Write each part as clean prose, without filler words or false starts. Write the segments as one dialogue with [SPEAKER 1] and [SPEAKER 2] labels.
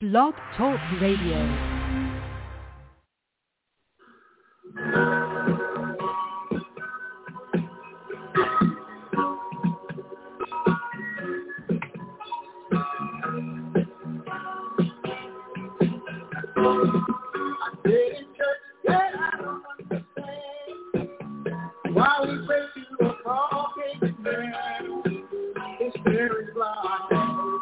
[SPEAKER 1] Blog Talk Radio.
[SPEAKER 2] While we pray to a broken man, his spirit is blind.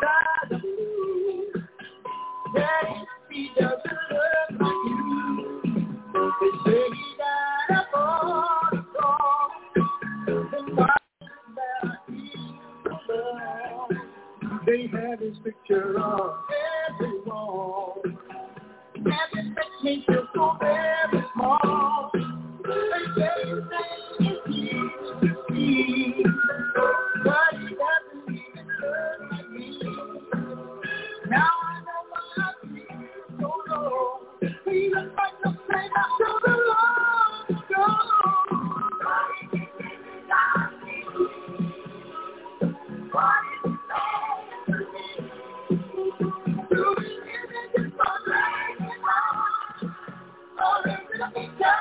[SPEAKER 2] Daddy, he doesn't look like you. They say he died upon the cross. And why that he's alone? They have his picture on every wall. And it makes me feel so very small. They say his name is Jesus to see, but he doesn't even look like me. Now I know why I feel so low. He looks like the same after the long ago. What is it that I see? What is it that I see? Do we live in this one life? Or is it a picture?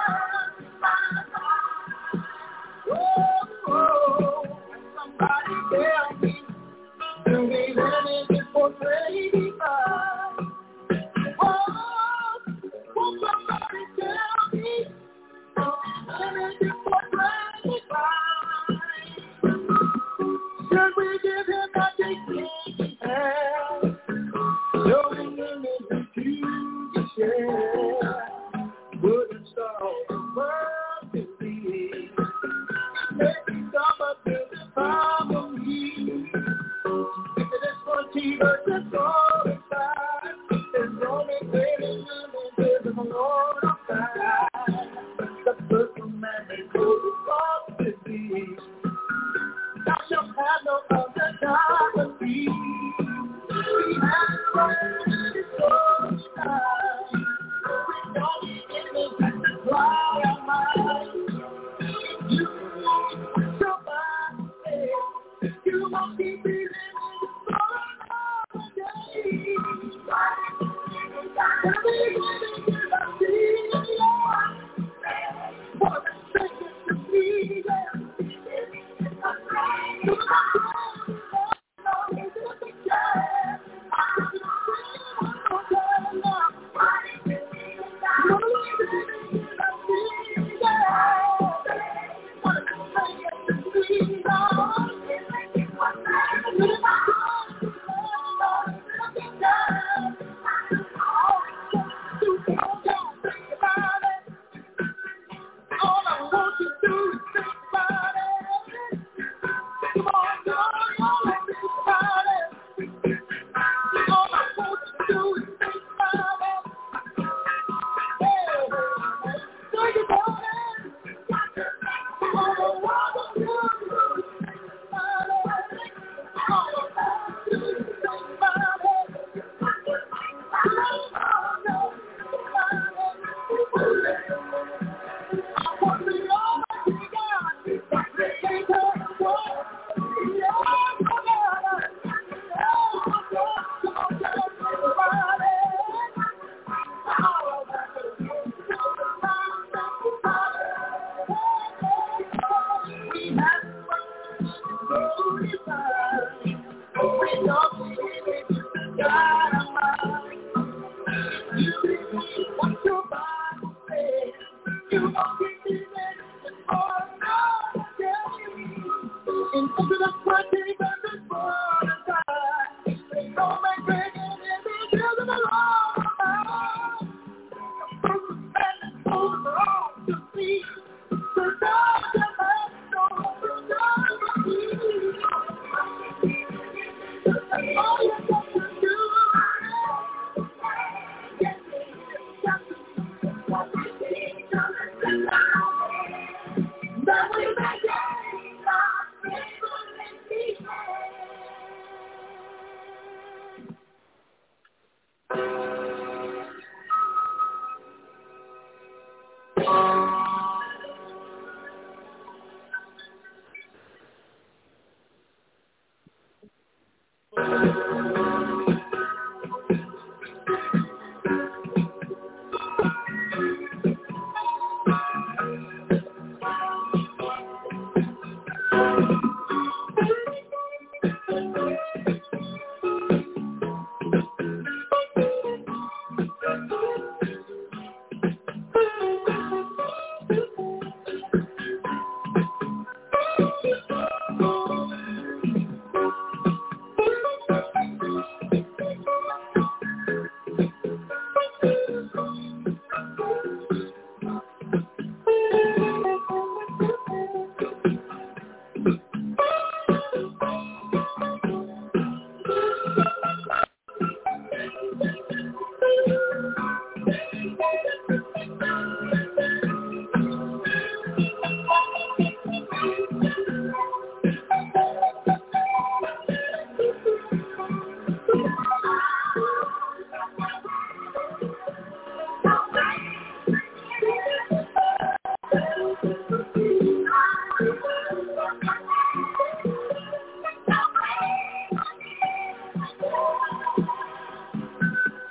[SPEAKER 2] Somebody tell me, do we really get portrayed by? Oh, somebody tell me, do we really get portrayed by? Should we give him that he has? Showing him his to share. Wouldn't solve the world to be. Maybe some of this is from me. If it is for Jesus, it's all inside. There's only waiting and there's a Lord outside. The first commandment goes off to thee. Thou shalt have no other God but thee. He has word is so inside. We don't need anything to fly our minds. You won't be believing for another day. For the sake of me,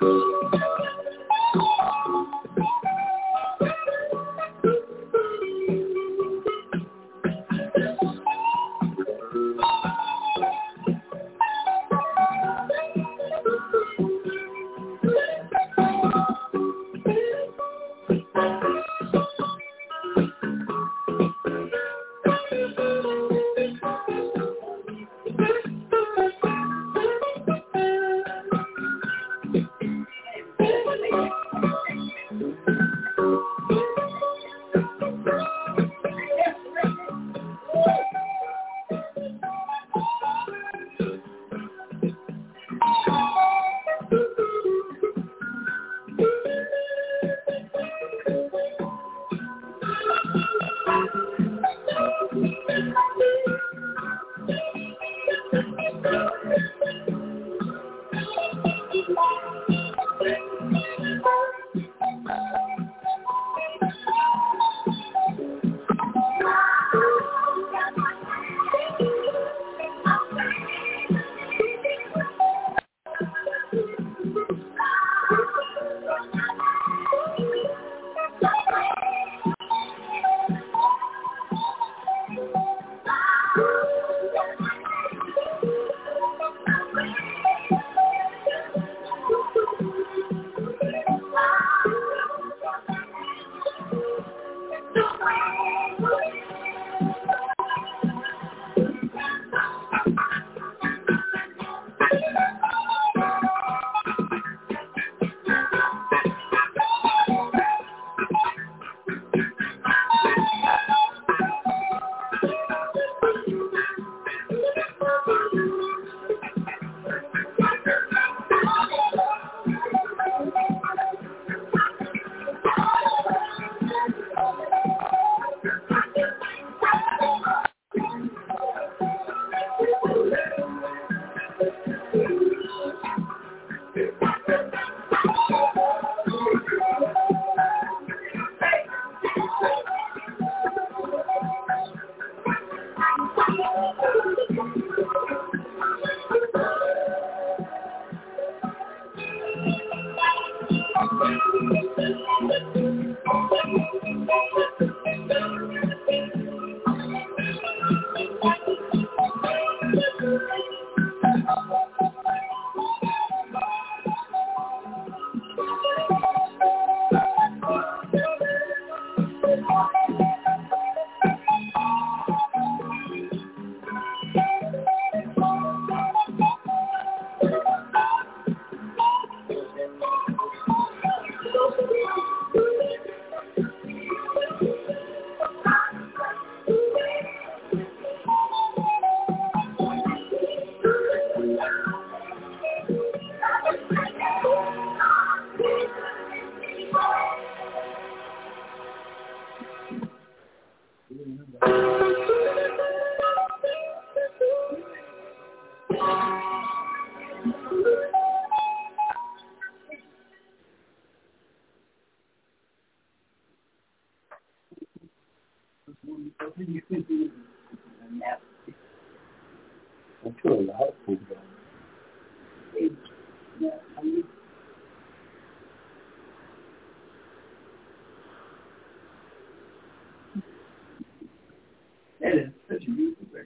[SPEAKER 1] That is such a beautiful record.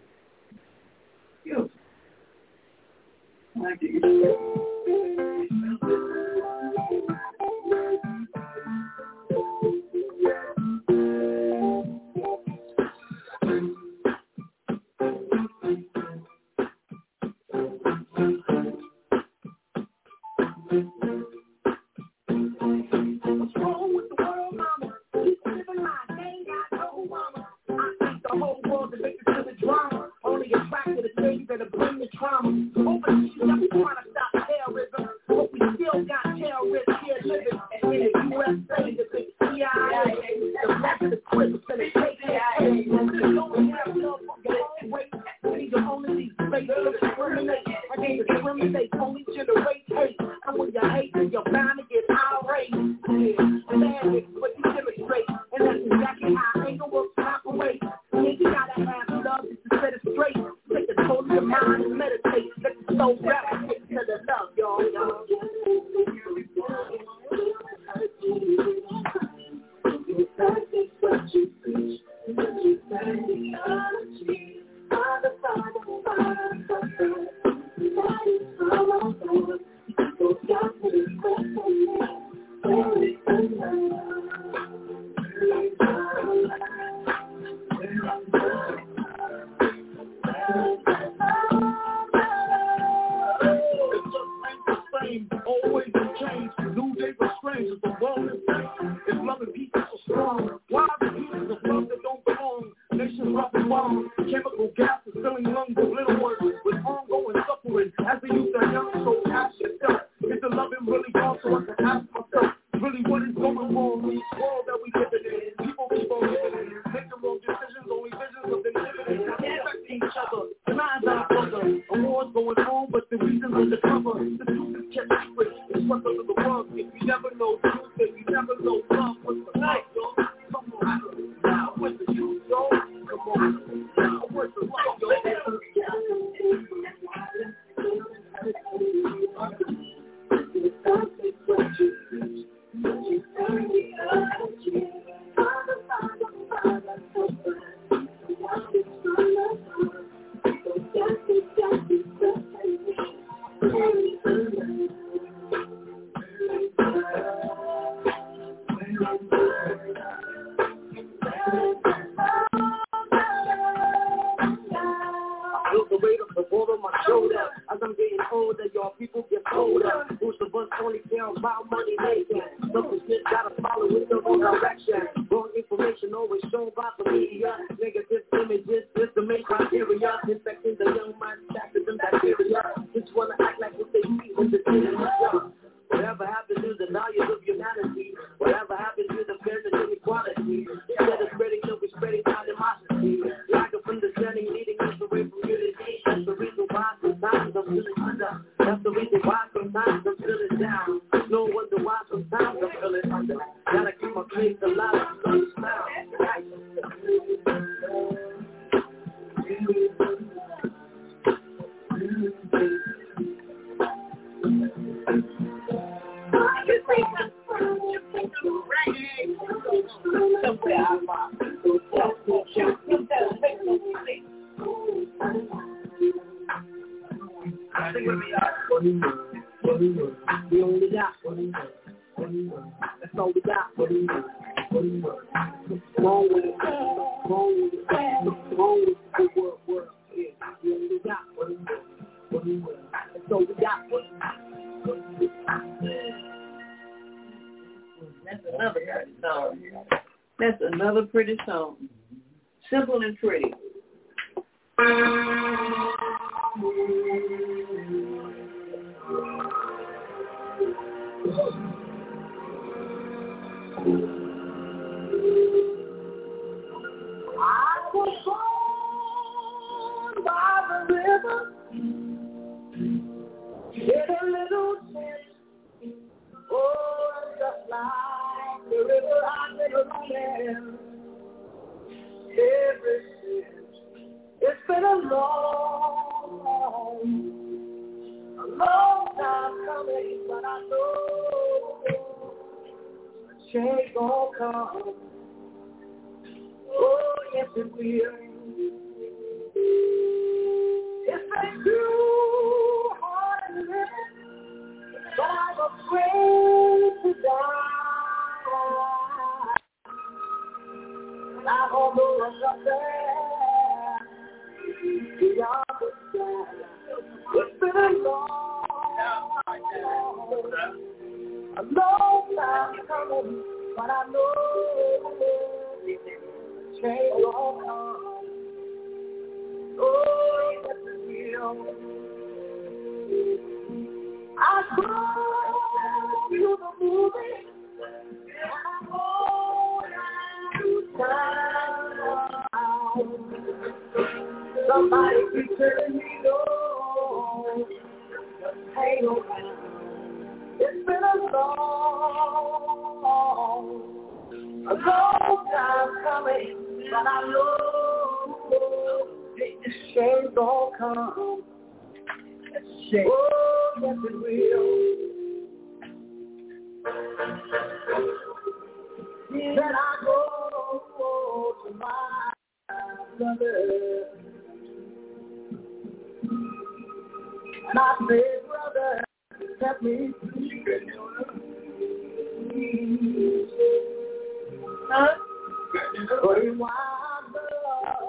[SPEAKER 1] Beautiful. I like it. Meditate, let the soul rap to the love, y'all. That's another pretty song. Simple and pretty.
[SPEAKER 2] I was born by the river in a little tent. Oh, just like the river I've been running ever since. It's been a long time coming, but I know a change gon' come. Oh, yes it will. It's been too hard to live, but I'm afraid to die. And I don't know what's up there beyond the sky. It's been a long time coming, but I know change will come. Oh, yes it will. I saw you the movie, and I hold you down. Somebody keep telling me no, hang around. It's been a long time coming, but I know this change gon' come. Oh, yes it will. that I go to my brother. And I say, brother, help me. Huh? But he winds up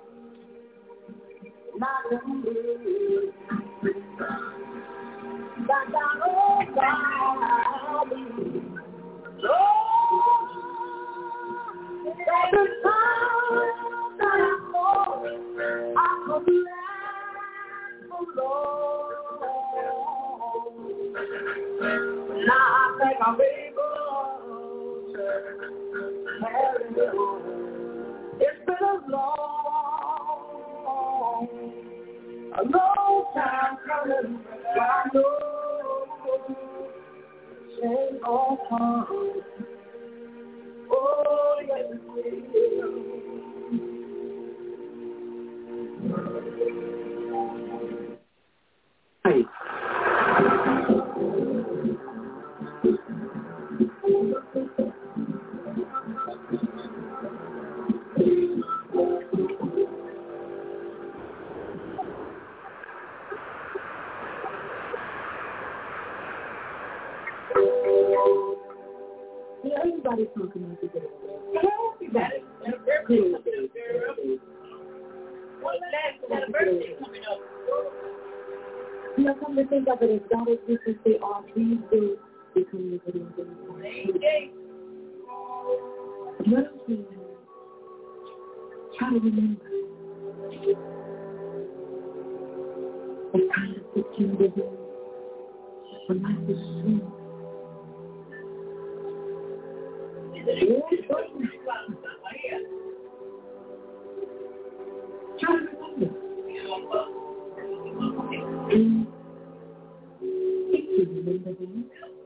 [SPEAKER 2] not to move. Back down on Valley. Oh, that the time that I thought I could last for long. Now I think I'm able to carry on. It's been a long time coming. I know change all time. Oh, yes, it will. Hey. Everybody's talking about the day. Everybody. What's that birthday coming up? You know, come to think of it, as God is with us, they are these days become the video days. Let us try to remember the kind of 15 days when life is sweet. Try to remember. And if you remember them,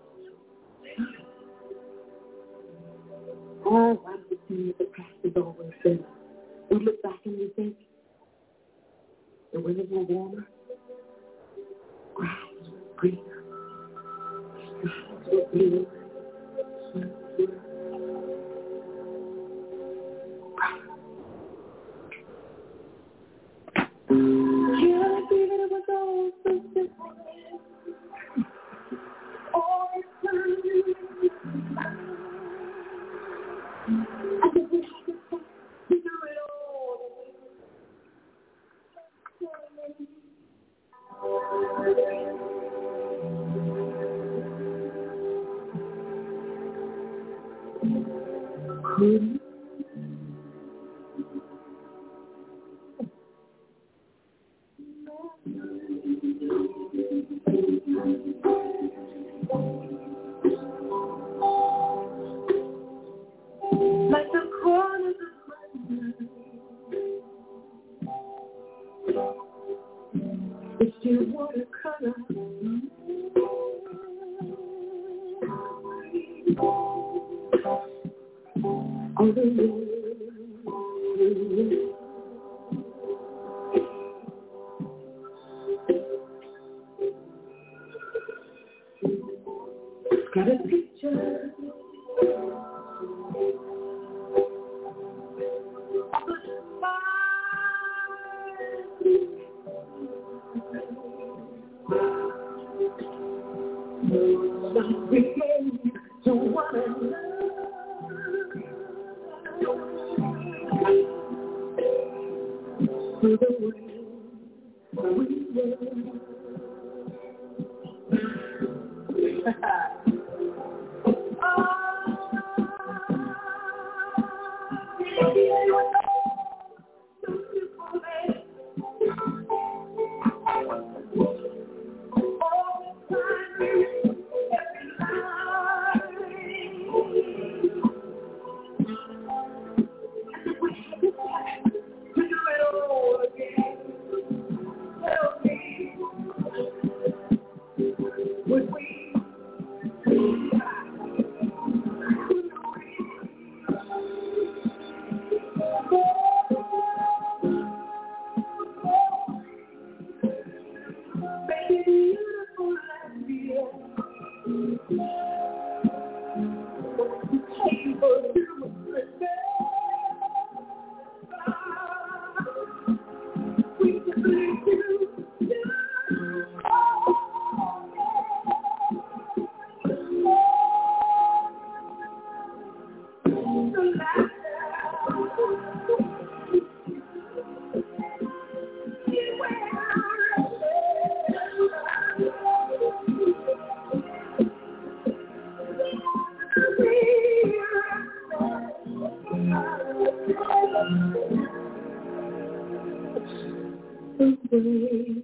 [SPEAKER 2] all right, the thing that the past is always been. We look back and we think the winters were warmer, grass was greener, skies were blue, sun was like the corners of my mind. It's still watercolor. On the road. Got a picture of the fire. We came to one another. To the way we were. away.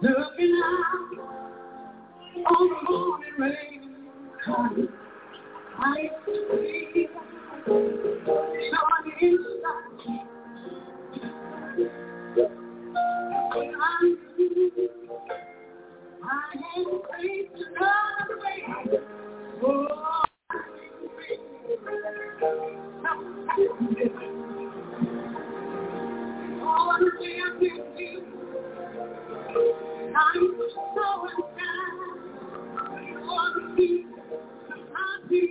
[SPEAKER 2] Looking out on the morning rain, coming, I see sun inside. When I'm through, I ain't afraid to run away. Oh, all the way I'm with you, I'm so inside. You want to be happy.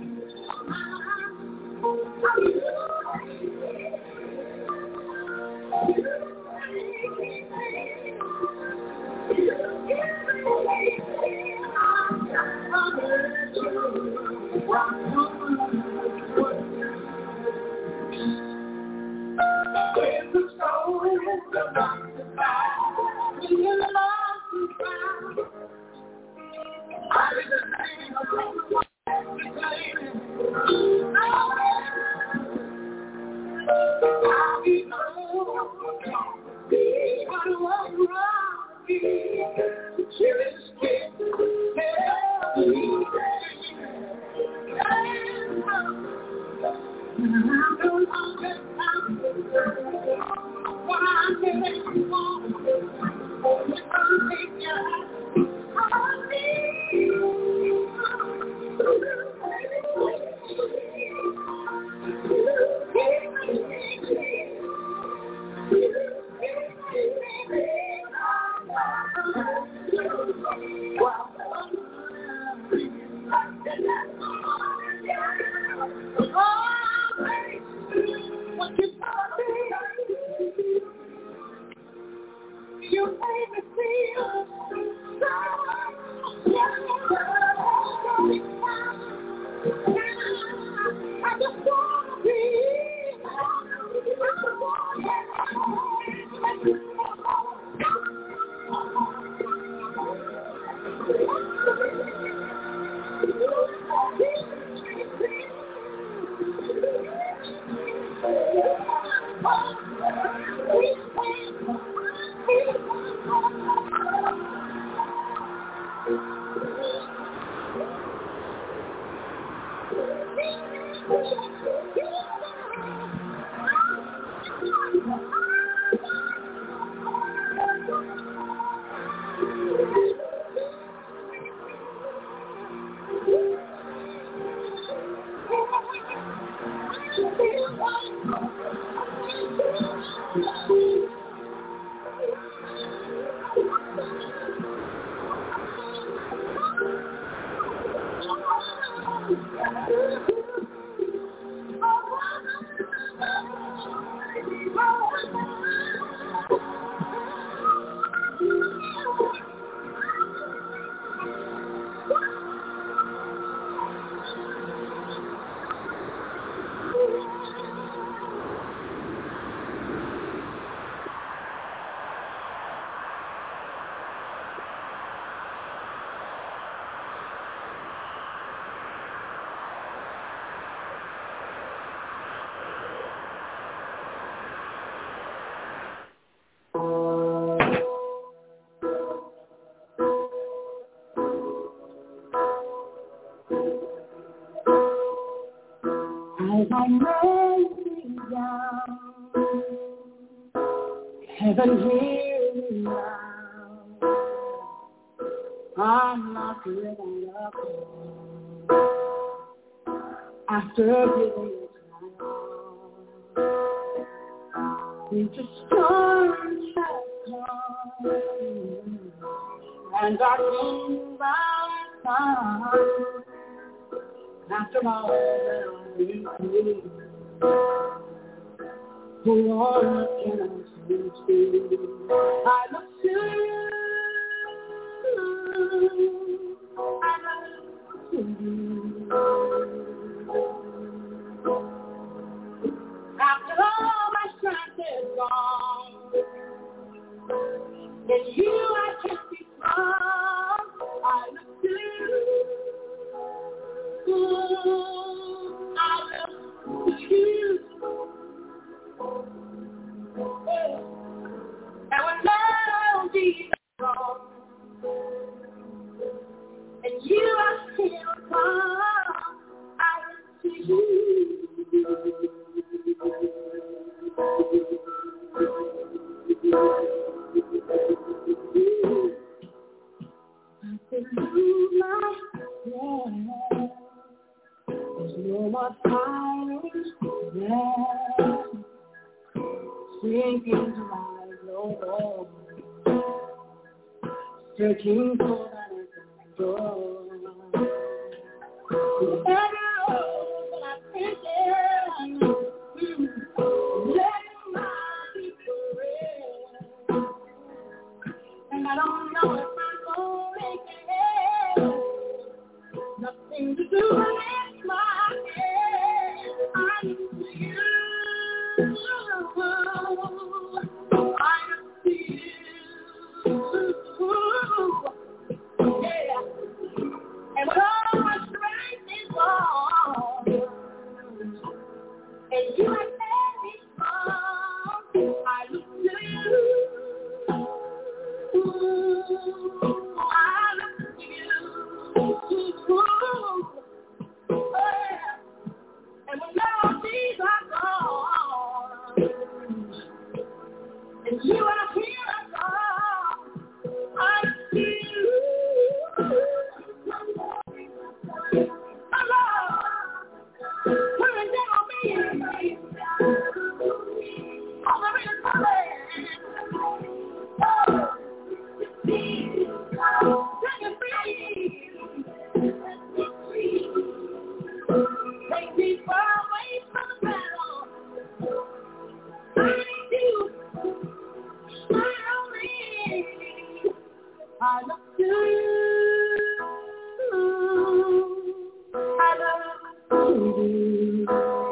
[SPEAKER 2] As I lay down, heaven hear me now. I'm not living up after giving it time. Winter storms have come and darkening by time. After all that I've been through, who on can I speak to? I look to you, I look to you. After all my strength is gone, in you I can be strong. I look to you. I look to you, and when melodies are Searching for that door. Every road that I've taken, letting my people rest. And I don't know if I'm gonna make it. Nothing to do with my head. I need you. And when all my strength is gone, and you have made me strong, I look to you. I look to you. Oh, yeah. And when all these are gone, and you are here at all, I look to you. Take me far away from the battle. I need you. I look to you. I look to you.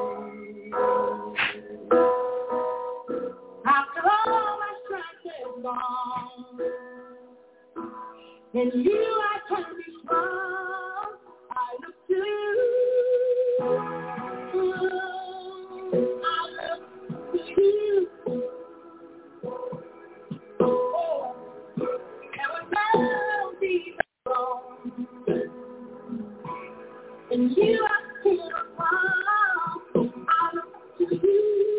[SPEAKER 2] After all my strength is gone, in you I can be strong. I look to you. I look to you. Oh, and when melodies are gone, in you I feel calm. I look to you.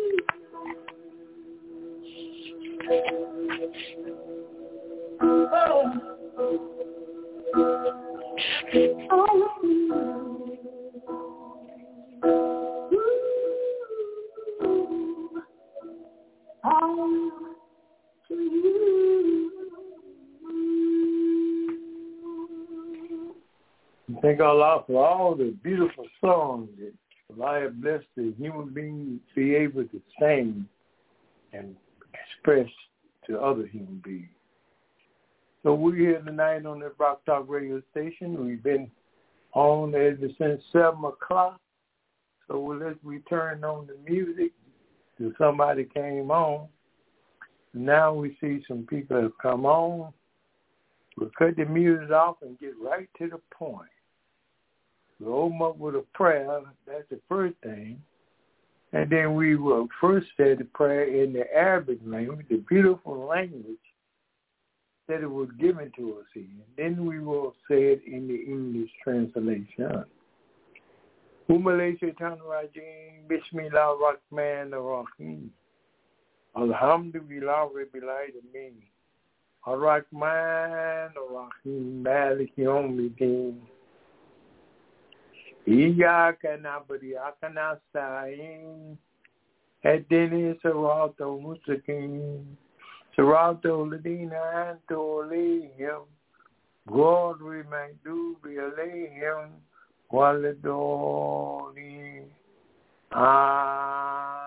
[SPEAKER 3] Thank Allah for all the beautiful songs that Allah has blessed the human being to be able to sing and express to other human beings. So we're here tonight on the Rock Talk radio station. We've been on ever since 7 o'clock. So let's return on the music till somebody came on. Now we see some people have come on. We'll cut the music off and get right to the point. We'll open up with a prayer. That's the first thing. And then we will first say the prayer in the Arabic language, the beautiful language that it was given to us in. Then we will say it in the English translation. Umalay Shaitan Rajim, Bismillah Rahman Rahim. Alhamdulillah Rabbil Alamin. Ar-Rahman Ar-Rahim, Malik Yawmiddin. Iyaka na'budu wa iyaka nasta'in. Ihdina siratal mustaqim. Siratal ladina an'amta alayhim. Ghayril maghdubi alayhim waladdallin. Amen.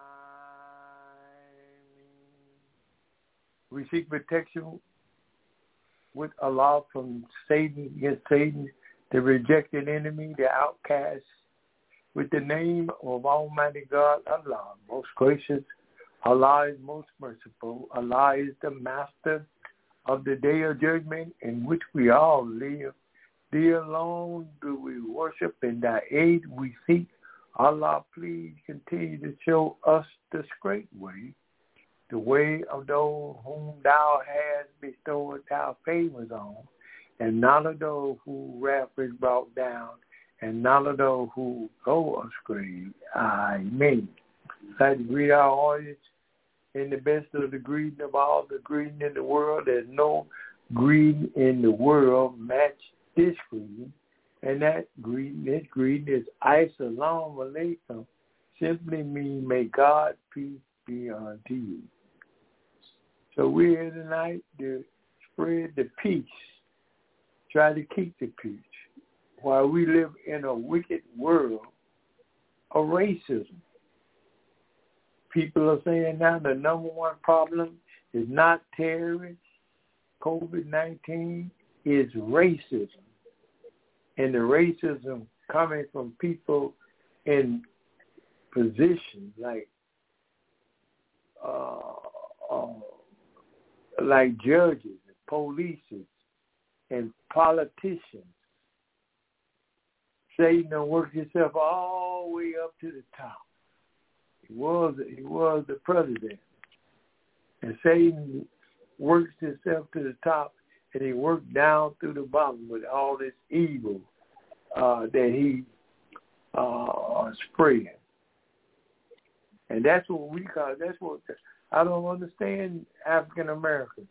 [SPEAKER 3] We seek protection with Allah from Satan, against Satan, the rejected enemy, the outcast, with the name of Almighty God, Allah, most gracious. Allah is most merciful. Allah is the master of the day of judgment in which we all live. Thee alone do we worship, and thy aid we seek. Allah, please continue to show us the straight way, the way of those whom thou hast bestowed thy favors on, and none of those who wrath is brought down, and none of those who go astray. Amen. I'd like to greet our audience in the best of the greeting of all the greeting in the world. There's no greeting in the world match this greeting. And that greeting, this greeting is Assalamu alaikum. Simply means, may God peace be unto you. So we're here tonight to spread the peace. Try to keep the peace. While we live in a wicked world of racism. People are saying now the number one problem is not terrorists. COVID-19 is racism. And the racism coming from people in positions like judges and police and politicians. Satan done worked himself all the way up to the top. He was the president. And Satan works himself to the top, and he worked down through the bottom with all this evil that he spread. And that's what we call, I don't understand African Americans.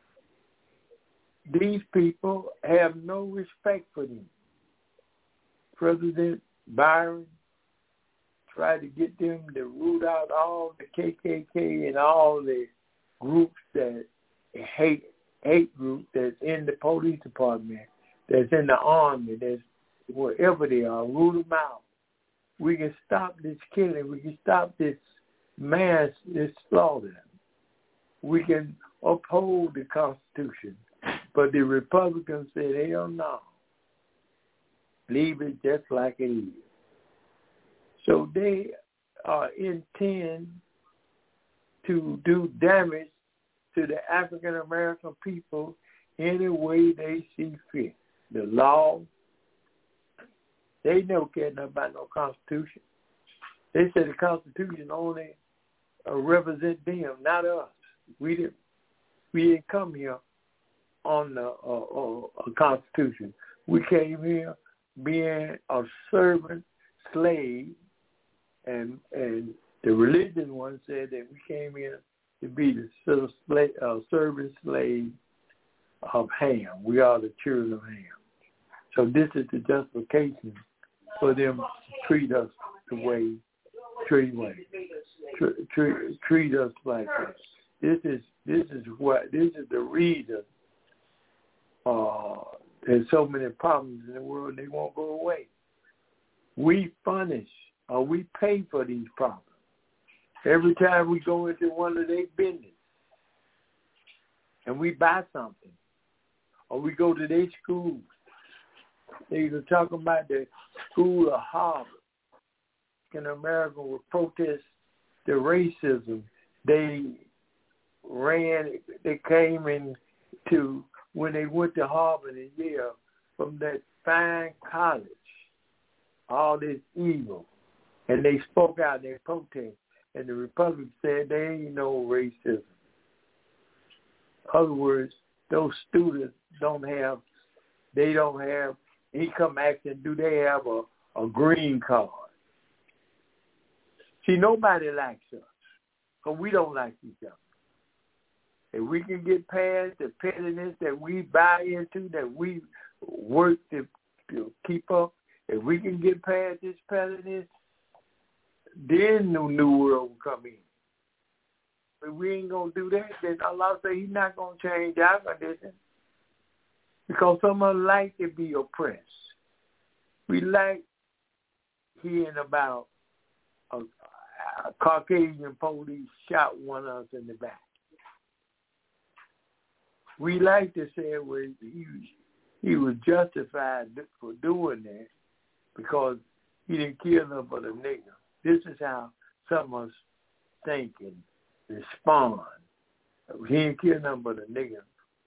[SPEAKER 3] These people have no respect for them. President Byron tried to get them to root out all the KKK and all the groups that hate group that's in the police department, that's in the army, that's wherever they are, root them out. We can stop this killing. We can stop this mass, this slaughter. We can uphold the Constitution. But the Republicans said, hell no. Leave it just like it is. So they intend to do damage to the African American people any way they see fit. The law, they don't care nothing about no Constitution. They say the Constitution only represent them, not us. We didn't come here on a Constitution. We came here being a servant slave, and the religious one said that we came here to be the servant slave of Ham. We are the children of Ham. So this is the justification for them to treat us the way, treat us like that. This is the reason there's so many problems in the world, they won't go away. We punish or we pay for these problems. Every time we go into one of their business and we buy something, or we go to their schools, they were talking about the school of Harvard. In America would protest the racism. They came into, when they went to Harvard and Yale, from that fine college, all this evil. And they spoke out, they protested. And the Republicans said there ain't no racism. In other words, those students he come asking, do they have a green card? See, nobody likes us, because we don't like each other. If we can get past the pettiness that we buy into, that we work to keep up, if we can get past this pettiness, then the new world will come in. If we ain't going to do that, then Allah said he's not going to change our condition. Because some of us like to be oppressed. We like hearing about a Caucasian police shot one of us in the back. We like to say, well, he was justified for doing that because he didn't kill nothing but a nigger. This is how some of us think and respond. He didn't kill nothing but a nigger.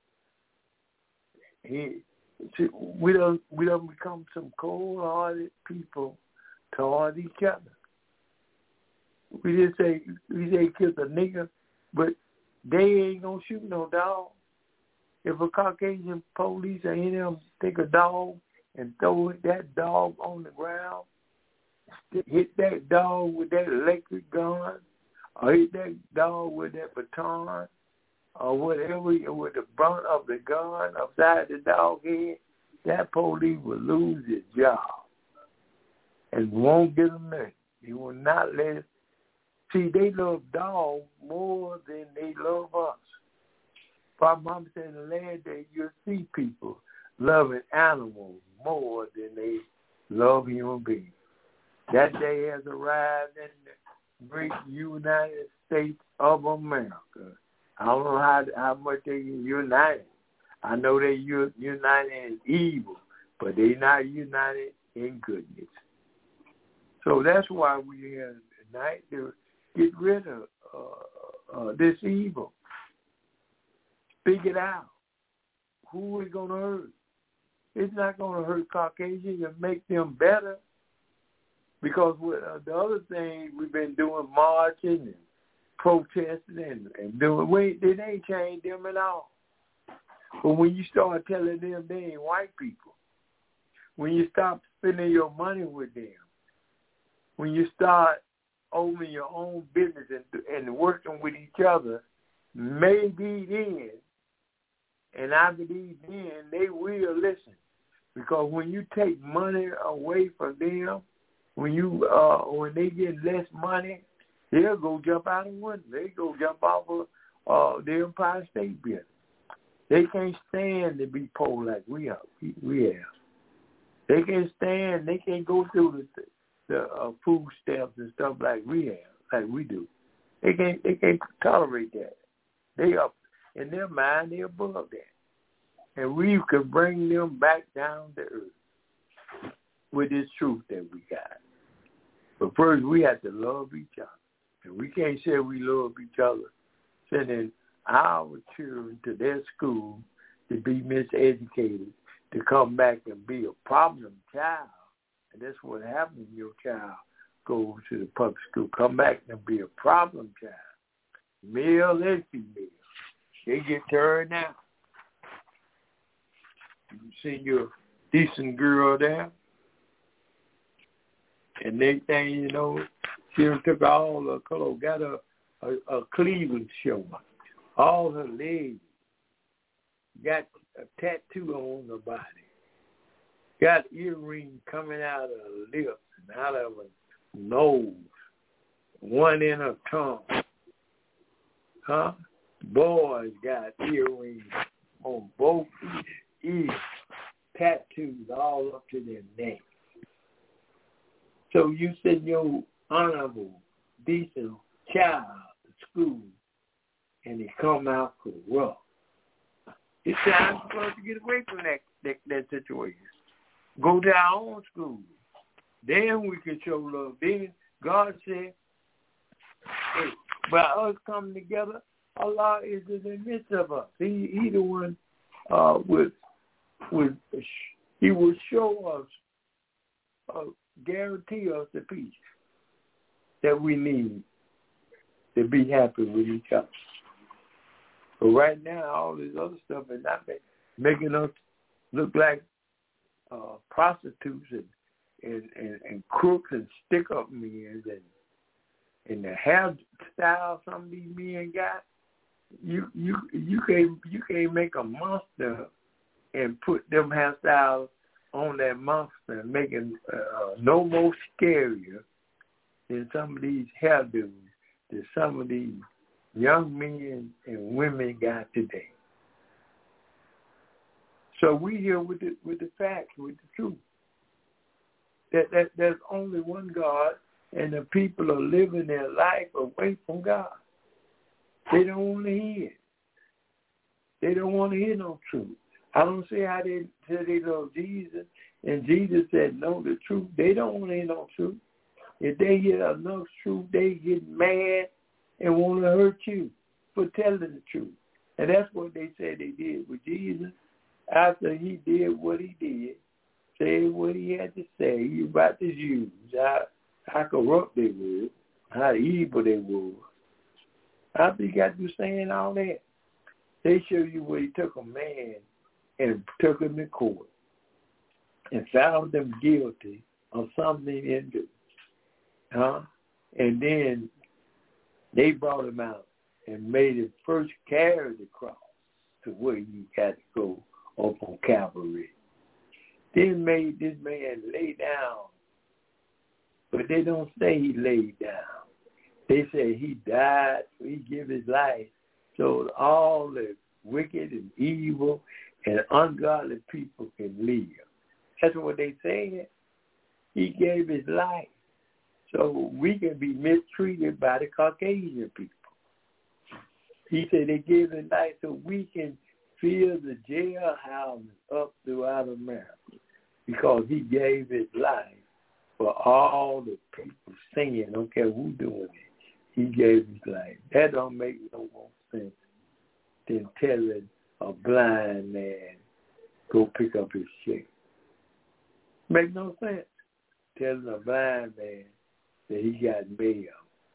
[SPEAKER 3] We don't become some cold-hearted people toward each other. We say he killed a nigger, but they ain't gonna shoot no dog. If a Caucasian police or any of them take a dog and throw that dog on the ground, hit that dog with that electric gun, or hit that dog with that baton, or whatever, with the brunt of the gun upside the dog head, that police will lose his job and won't get him nothing. He will not let it. See, they love dogs more than they love us. My mom said in the last day you'll see people loving animals more than they love human beings. That day has arrived in the great United States of America. I don't know how much they united. I know they united in evil, but they not united in goodness. So that's why we're here tonight, to get rid of this evil. Speak it out. Who is going to hurt? It's not going to hurt Caucasians and make them better. Because the other thing we've been doing, marching and protesting and doing, it ain't changed them at all. But when you start telling them they ain't white people, when you stop spending your money with them, when you start owning your own business and working with each other, maybe then, and I believe then, they will listen. Because when you take money away from them, when they get less money, they'll go jump out of window. They go jump off of the Empire State Building. They can't stand to be poor like we have. They can't stand. They can't go through the food stamps and stuff like we do. They can't tolerate that. They up in their mind. They're above that, and we can bring them back down to earth with this truth that we got. But first, we have to love each other, and we can't say we love each other sending our children to their school to be miseducated, to come back and be a problem child. And that's what happens when your child goes to the public school. Come back and be a problem child, male and female. They get turned out. You see your decent girl there, and next thing you know, she took all her clothes, got a Cleveland show, all her legs, got a tattoo on her body, got earrings coming out of her lips and out of her nose, one in her tongue. Boys got earrings on both ears, tattoos all up to their neck. So you send your honorable, decent child to school, and they come out corrupt. It's time for us to get away from that situation. Go to our own school. Then we can show love. Then God said, hey, by us coming together, Allah is in the midst of us. He the one He will show us, guarantee us the peace that we need to be happy with each other. But right now, all this other stuff is not making us look like prostitutes and crooks and stick-up men and the hairstyle some of these men got. You can't make a monster and put them hairstyles on that monster and make it no more scarier than some of these hairdos that some of these young men and women got today. So we here with the facts, with the truth. That there's only one God, and the people are living their life away from God. They don't want to hear it. They don't want to hear no truth. I don't see how they say they love Jesus, and Jesus said, no, the truth. They don't want to hear no truth. If they hear enough truth, they get mad and want to hurt you for telling the truth. And that's what they said they did with Jesus. After he did what he did, said what he had to say about the Jews, how corrupt they were, how evil they were. After he got through saying all that, They show you where he took a man and took him to court and found them guilty of something he didn't do. And then they brought him out and made him first carry the cross to where you had to go up on Calvary. Then made this man lay down. But they don't say he laid down. They say he died, he gave his life so all the wicked and evil and ungodly people can live. That's what they say. He gave his life so we can be mistreated by the Caucasian people. He said they gave his life so we can fill the jailhouses up throughout America because he gave his life for all the people singing, don't care who's doing it. He gave his life. That don't make no more sense than telling a blind man go pick up his check. Make no sense. Telling a blind man that he got mail.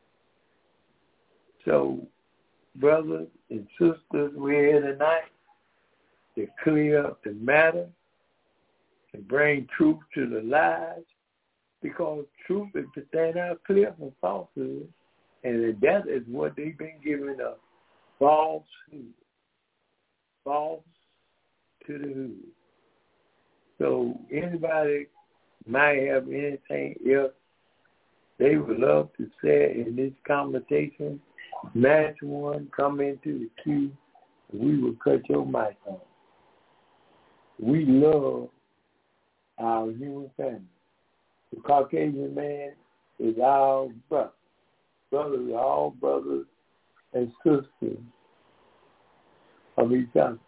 [SPEAKER 3] So, brothers and sisters, we're here tonight to clear up the matter and bring truth to the lies, because truth is to stand out clear from falsehood, and that is what they've been giving us, falsehood. False to the hood. So anybody might have anything else they would love to say in this conversation, match one, come into the queue, and we will cut your mic on. We love our human family. The Caucasian man is our brother. Brothers are all brothers and sisters of each other.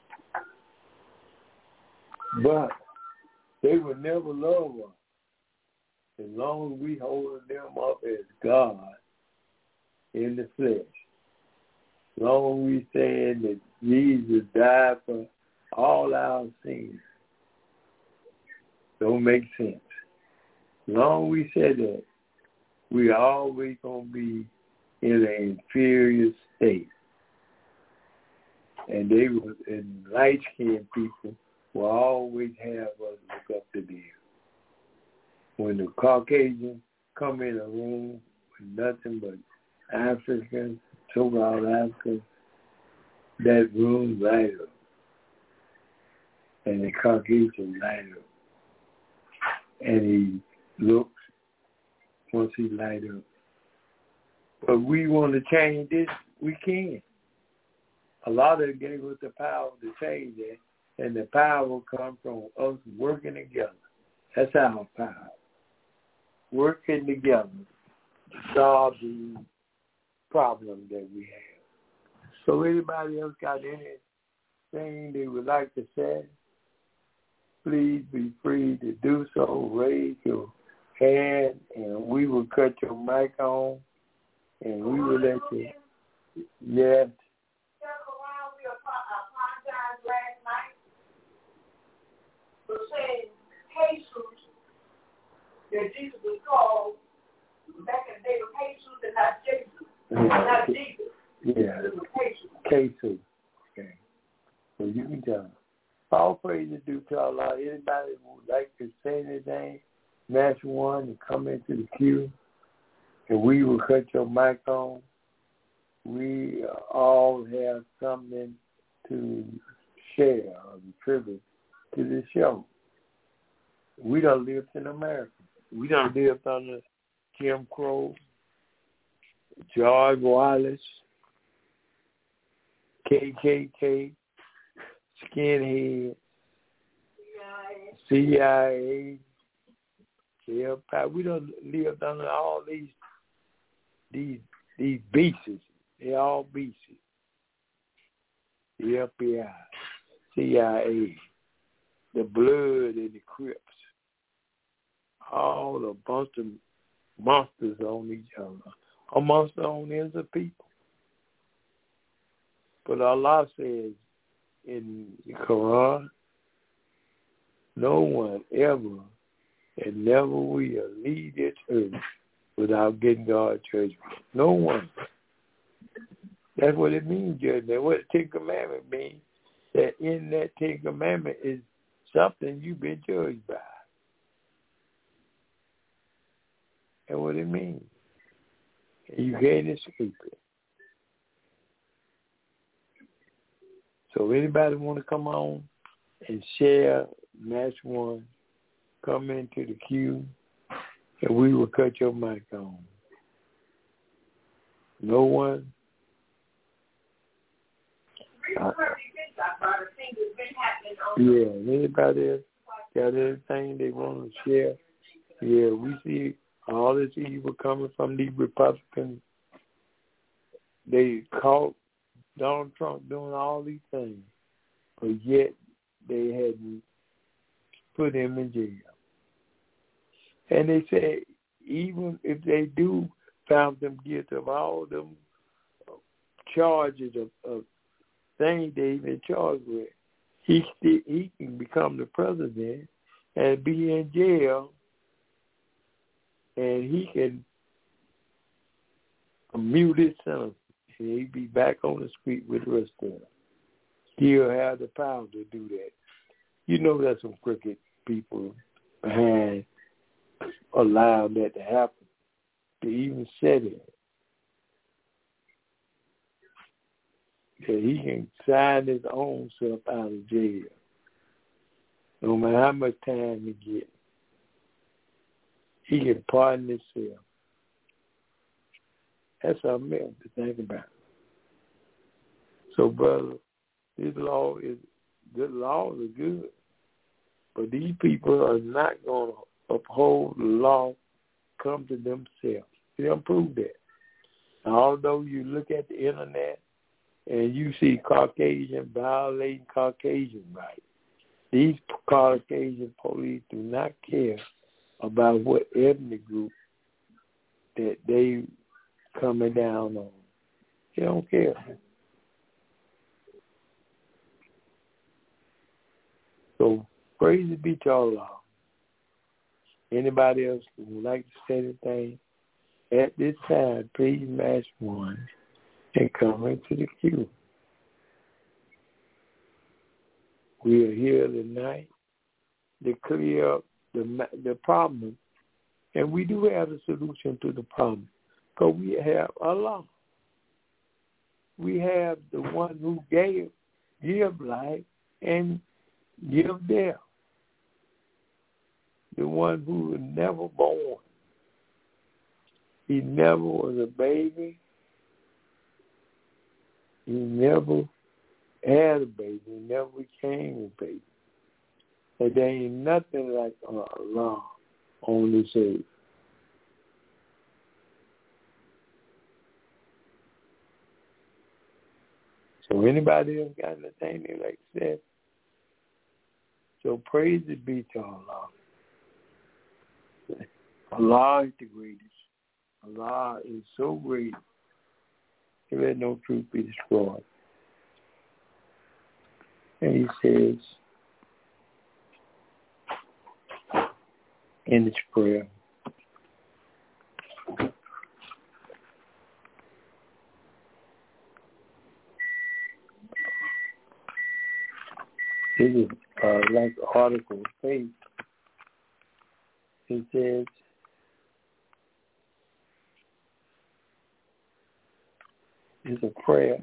[SPEAKER 3] But they will never love us as long as we hold them up as God in the flesh. As long as we saying that Jesus died for all our sins. Don't make sense. As long as we say that, we are always going to be in an inferior state. And they will, and light-skinned people will always have us look up to them. When the Caucasians come in a room with nothing but Africans, so-called Africans, that room light up. And the Caucasian light up. And he looks once he light up. But we want to change this, we can. A lot of it gave us the power to change that, and the power will come from us working together. That's our power. Working together to solve the problem that we have. So anybody else got anything they would like to say, please be free to do so. Raise your hand, and we will cut your mic on, and we will let you. Yes.
[SPEAKER 2] Last night for saying Jesus, that Jesus was called back in the day of Jesus and not Jesus. Not Jesus.
[SPEAKER 3] Yeah.
[SPEAKER 2] It was Jesus.
[SPEAKER 3] Jesus. Okay. So you can tell them. All praise is due to Allah. Anybody who would like to say anything, match one and come into the queue, and we will cut your mic on. We all have something to share or contribute to this show. We done lived in America. We done lived under Jim Crow, George Wallace, KKK, Skinhead, CIA, JLP. We done lived under all these beasts. They're all beasts. The FBI, CIA, the Blood and the Crips, all a bunch of monsters on each other, amongst the own innocent people. But Allah says in the Quran, no one ever and never will leave this earth without getting God's judgment. No one. That's what it means, judgment. What the Ten Commandments means, that in that Ten Commandments is something you've been judged by. That's what it means. And you can't escape it. So if anybody want to come on and share Match 1, come into the queue, and we will cut your mic on. No one? Yeah, anybody else got anything they want to share? Yeah, we see all this evil coming from these Republicans. They caught Donald Trump doing all these things, but yet they hadn't put him in jail. And they say even if they do found them guilty of all them charges of things they've been charged with, he can become the president and be in jail, and he can mute his sentence, and he'd be back on the street with the rest of them. He'll have the power to do that. You know there's some crooked people behind allowing that to happen, to even say that. That he can sign his own self out of jail, no matter how much time he gets. He can pardon himself. That's something else to think about. So, brother, this law is good. Laws are good, but these people are not going to uphold the law. Come to themselves. They don't prove that. Although you look at the internet and you see Caucasian violating Caucasian rights, these Caucasian police do not care about what ethnic group that they coming down on. They don't care. So praise be to Allah. Anybody else who would like to say anything at this time, please match 1 and come into the queue. We are here tonight to clear up the problem, and we do have a solution to the problem, because we have Allah. We have the one who give life and give death. The one who was never born. He never was a baby. He never had a baby. He never became a baby. And there ain't nothing like Allah on this earth. So anybody else got anything they like to say? So praise be to Allah. Allah is the greatest. Allah is so great. Let no truth be destroyed. And he says in his prayer, this is like the article of faith. It says, it's a prayer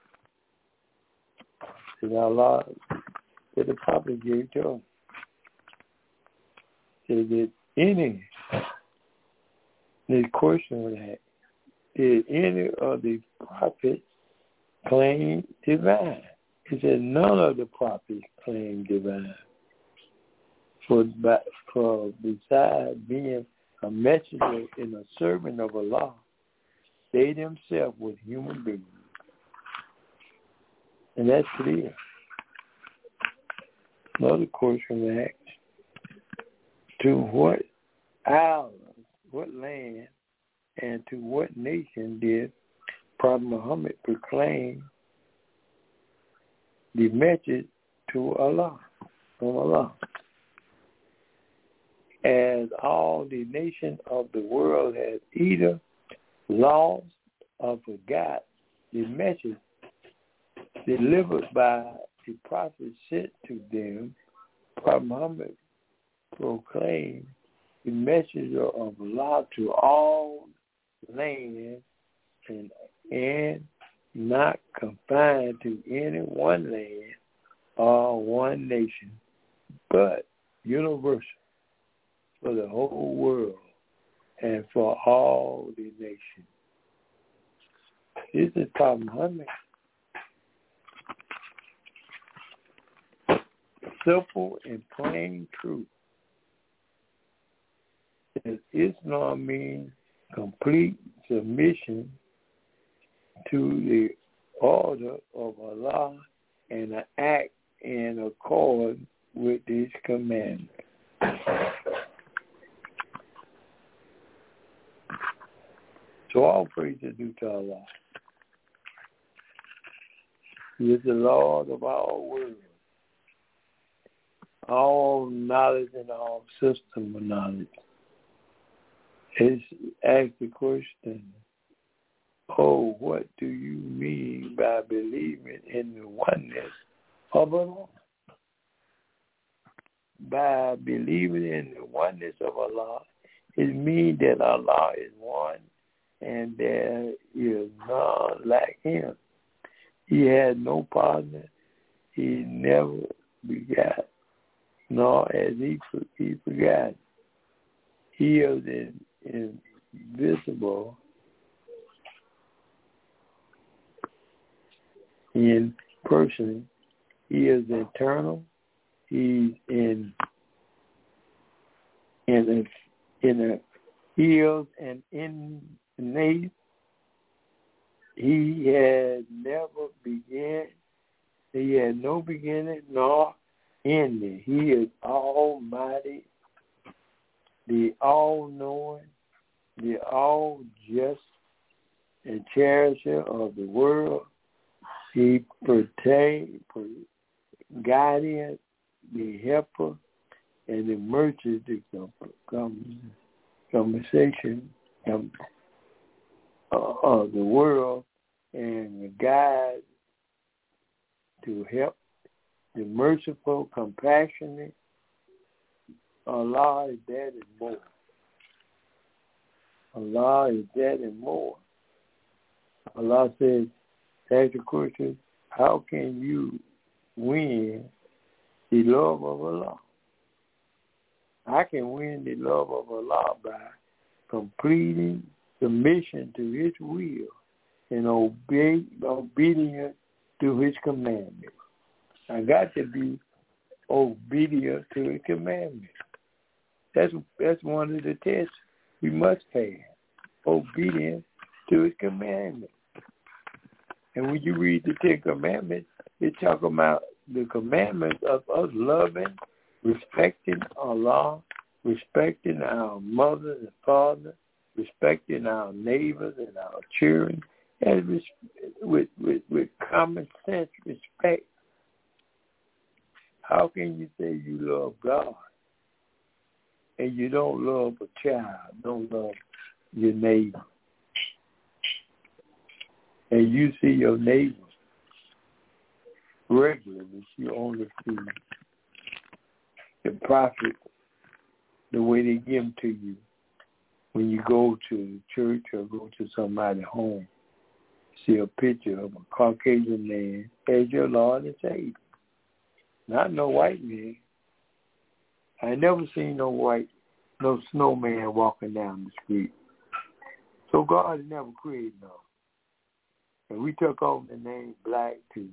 [SPEAKER 3] that Allah, that the prophet gave to him. Said that the question was that, did any of the prophets claim divine? He said none of the prophets claim divine. For besides being a messenger and a servant of Allah, they themselves were human beings. And that's clear. Another question asked, to what island, what land, and to what nation did Prophet Muhammad proclaim the message to Allah, from Allah? As all the nations of the world has either lost or forgot the message delivered by the prophet sent to them. Prophet Muhammad proclaimed the message of Allah to all lands and not confined to any one land or one nation, but universal for the whole world and for all the nations. This is Prophet Muhammad. Simple and plain truth. As Islam means complete submission to the order of Allah and an act in accord with His commandments. So all praise is due to Allah. He is the Lord of all worlds, all knowledge and all system of knowledge. It's asked the question, oh, what do you mean by believing in the oneness of Allah? By believing in the oneness of Allah, it means that Allah is one and there is none like Him. He had no partner. He never begat, nor has He forgotten. He is invisible in person. He is eternal. He's in a healed and innate. He had never began. He had no beginning nor ending. He is almighty, the all-knowing, the all-just, and cherisher of the world. He guardian, the helper, and the merchant, the conversation of the world, and the guide to help, the merciful, compassionate. Allah is that and more. Allah is that and more. Allah says, ask the question, how can you win the love of Allah? I can win the love of Allah by completing submission to His will and obedience to His commandments. I got to be obedient to His commandments. That's one of the tests we must have, obedience to His commandments. And when you read the Ten Commandments, they talk about the commandments of us loving, respecting Allah, respecting our mothers and fathers, respecting our neighbors and our children, and with common sense respect. How can you say you love God and you don't love a child, don't love your neighbor? And you see your neighbor regularly, you only see the prophet, the way they give them to you. When you go to church or go to somebody's home, see a picture of a Caucasian man as your Lord and Savior. Not no white man. I never seen no snowman walking down the street. So God never created no. And we took off the name black to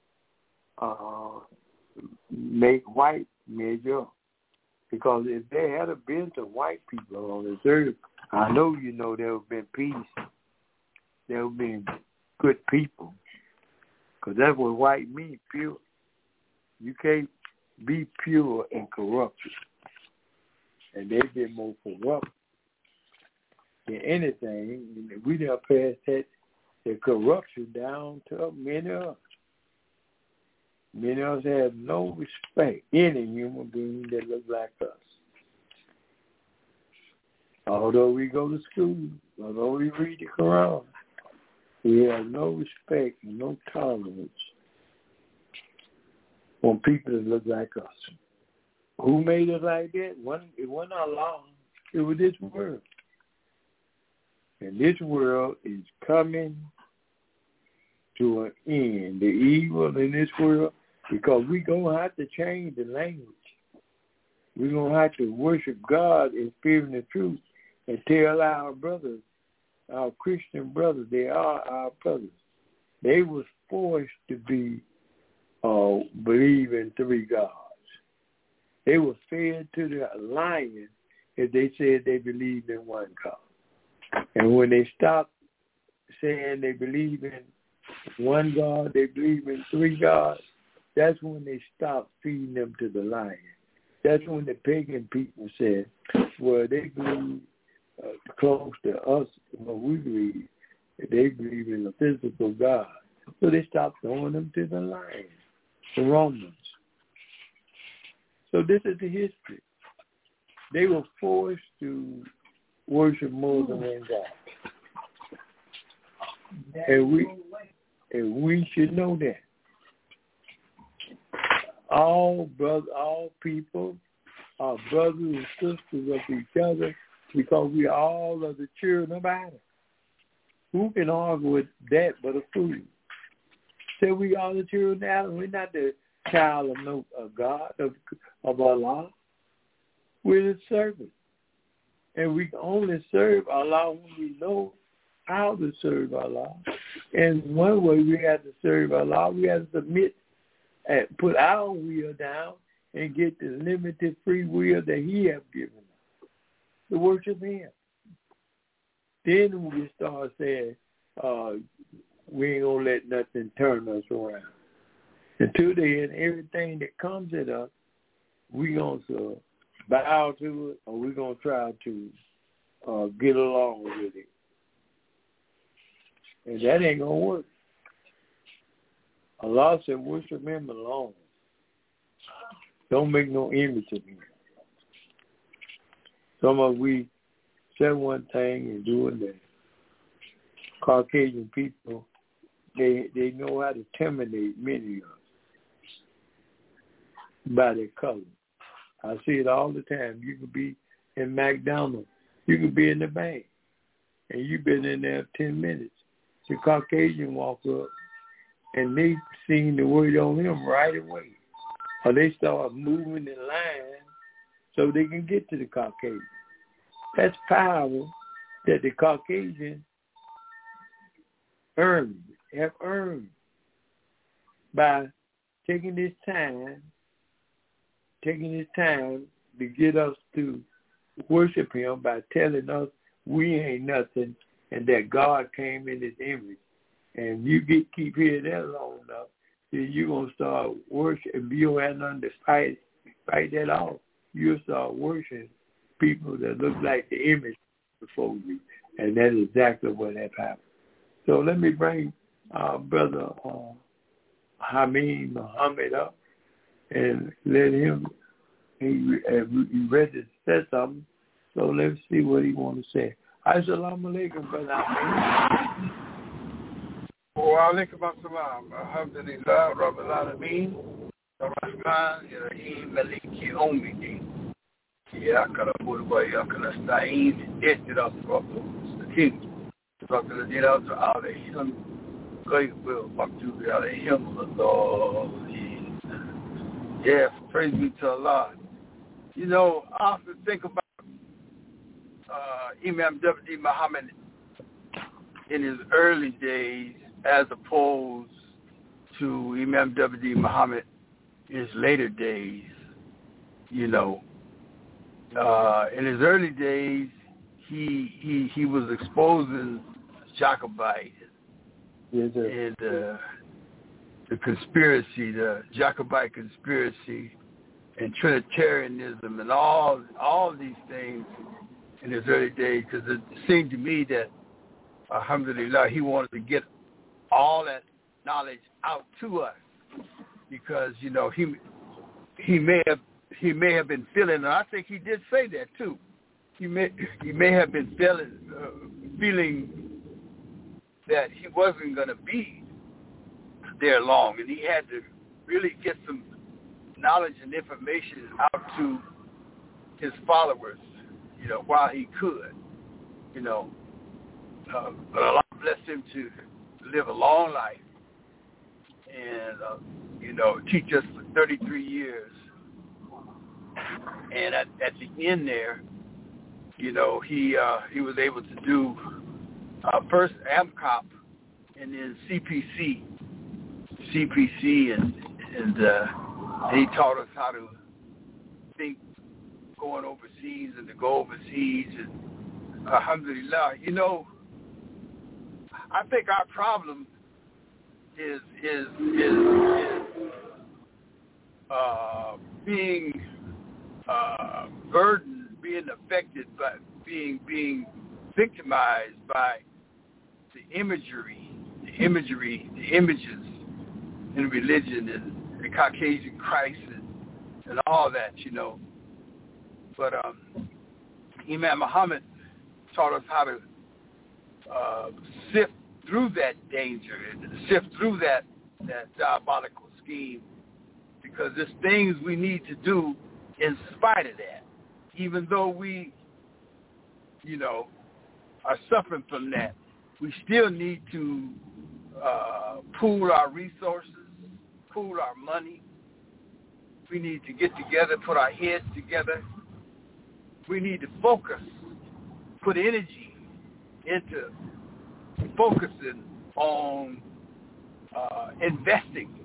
[SPEAKER 3] make white major. Because if there had been some white people on this earth, I know you know there would have been peace. There would have been good people. Because that's what white means, pure. You can't be pure and corrupted. And they've been more corrupt than anything. We done passed that the corruption down to many of us. Many of us have no respect any human being that looks like us. Although we go to school, although we read the Quran, We have no respect and no tolerance for people that look like us. Who made us like that? It wasn't Allah. It was this world. And this world is coming to an end. The evil in this world, because we're going to have to change the language. We're going to have to worship God in spirit and truth and tell our brothers, our Christian brothers, they are our brothers. They was forced to believe in three gods. They were fed to the lion if they said they believed in one God. And when they stopped saying they believe in one God, they believe in three gods, that's when they stopped feeding them to the lion. That's when the pagan people said, well, they believe close to us, what we believe. They believe in a physical God. So they stopped throwing them to the lion, the Romans. So this is the history. They were forced to worship Muslim and God. And we should know that. All people are brothers and sisters of each other because we all are the children of Adam. Who can argue with that but a fool? Say we are the children of Adam. We're not the child of no God, of Allah. We're the servants. And we can only serve Allah when we know how to serve Allah. And one way we have to serve Allah, we have to submit and put our will down and get the limited free will that He has given us to worship Him. Then we start saying, we ain't going to let nothing turn us around. Until then, everything that comes at us, we're going to bow to it, or we're going to try to get along with it. And that ain't going to work. Allah said, worship Him alone. Don't make no image of Him. Some of we say one thing and do another. Caucasian people, they know how to terminate many of us by their color. I see it all the time. You could be in McDonald's. You could be in the bank. And you've been in there 10 minutes. The Caucasian walk up, and they seen the word on him right away. Or they start moving in line so they can get to the Caucasian. That's power that the Caucasian have earned by taking his time to get us to worship Him by telling us we ain't nothing and that God came in His image. And you keep hearing that long enough, then you're going to start worshiping. You don't have nothing to fight that off. You'll start worshiping people that look like the image before you. And that is exactly what has happened. So let me bring Brother Hamid Muhammad up and let him, he ready to say something. So let's see what he want to say. Assalamu alaikum, Brother Hamid.
[SPEAKER 4] Wa alaikum assalam. Alhamdulillah, Rabbil Alameen. Ar-Rahman, Ar-Rahim, Maliki Yawmiddin. إياك نعبد وإياك نستعين اهدنا الصراط المستقيم صراط الذين أنعمت عليهم غير المغضوب عليهم ولا الضالين. Yes, praise be to Allah. You know, I often think about Imam W.D. Muhammad in his early days as opposed to Imam W.D. Muhammad in his later days. You know, in his early days, he was exposing Jacobite and the conspiracy, the Jacobite conspiracy, and Trinitarianism, and all these things in his early days. Because it seemed to me that, alhamdulillah, he wanted to get all that knowledge out to us, because he may have been feeling, and I think he did say that too. He may have been feeling that he wasn't going to be there long, and he had to really get some knowledge and information out to his followers, while he could, but Allah blessed him to live a long life and, teach us for 33 years. And at the end there, he was able to do first AMCOP and then CPC, and he taught us how to think going overseas and to go overseas. And alhamdulillah, I think our problem is being burdened, being affected by being victimized by the imagery, the images in religion and the Caucasian Christ and all that, But Imam Muhammad taught us how to sift through that danger and sift through that diabolical scheme, because there's things we need to do in spite of that, even though we, are suffering from that. We still need to pool our resources, pool our money. We need to get together, put our heads together. We need to focus, put energy into focusing on investing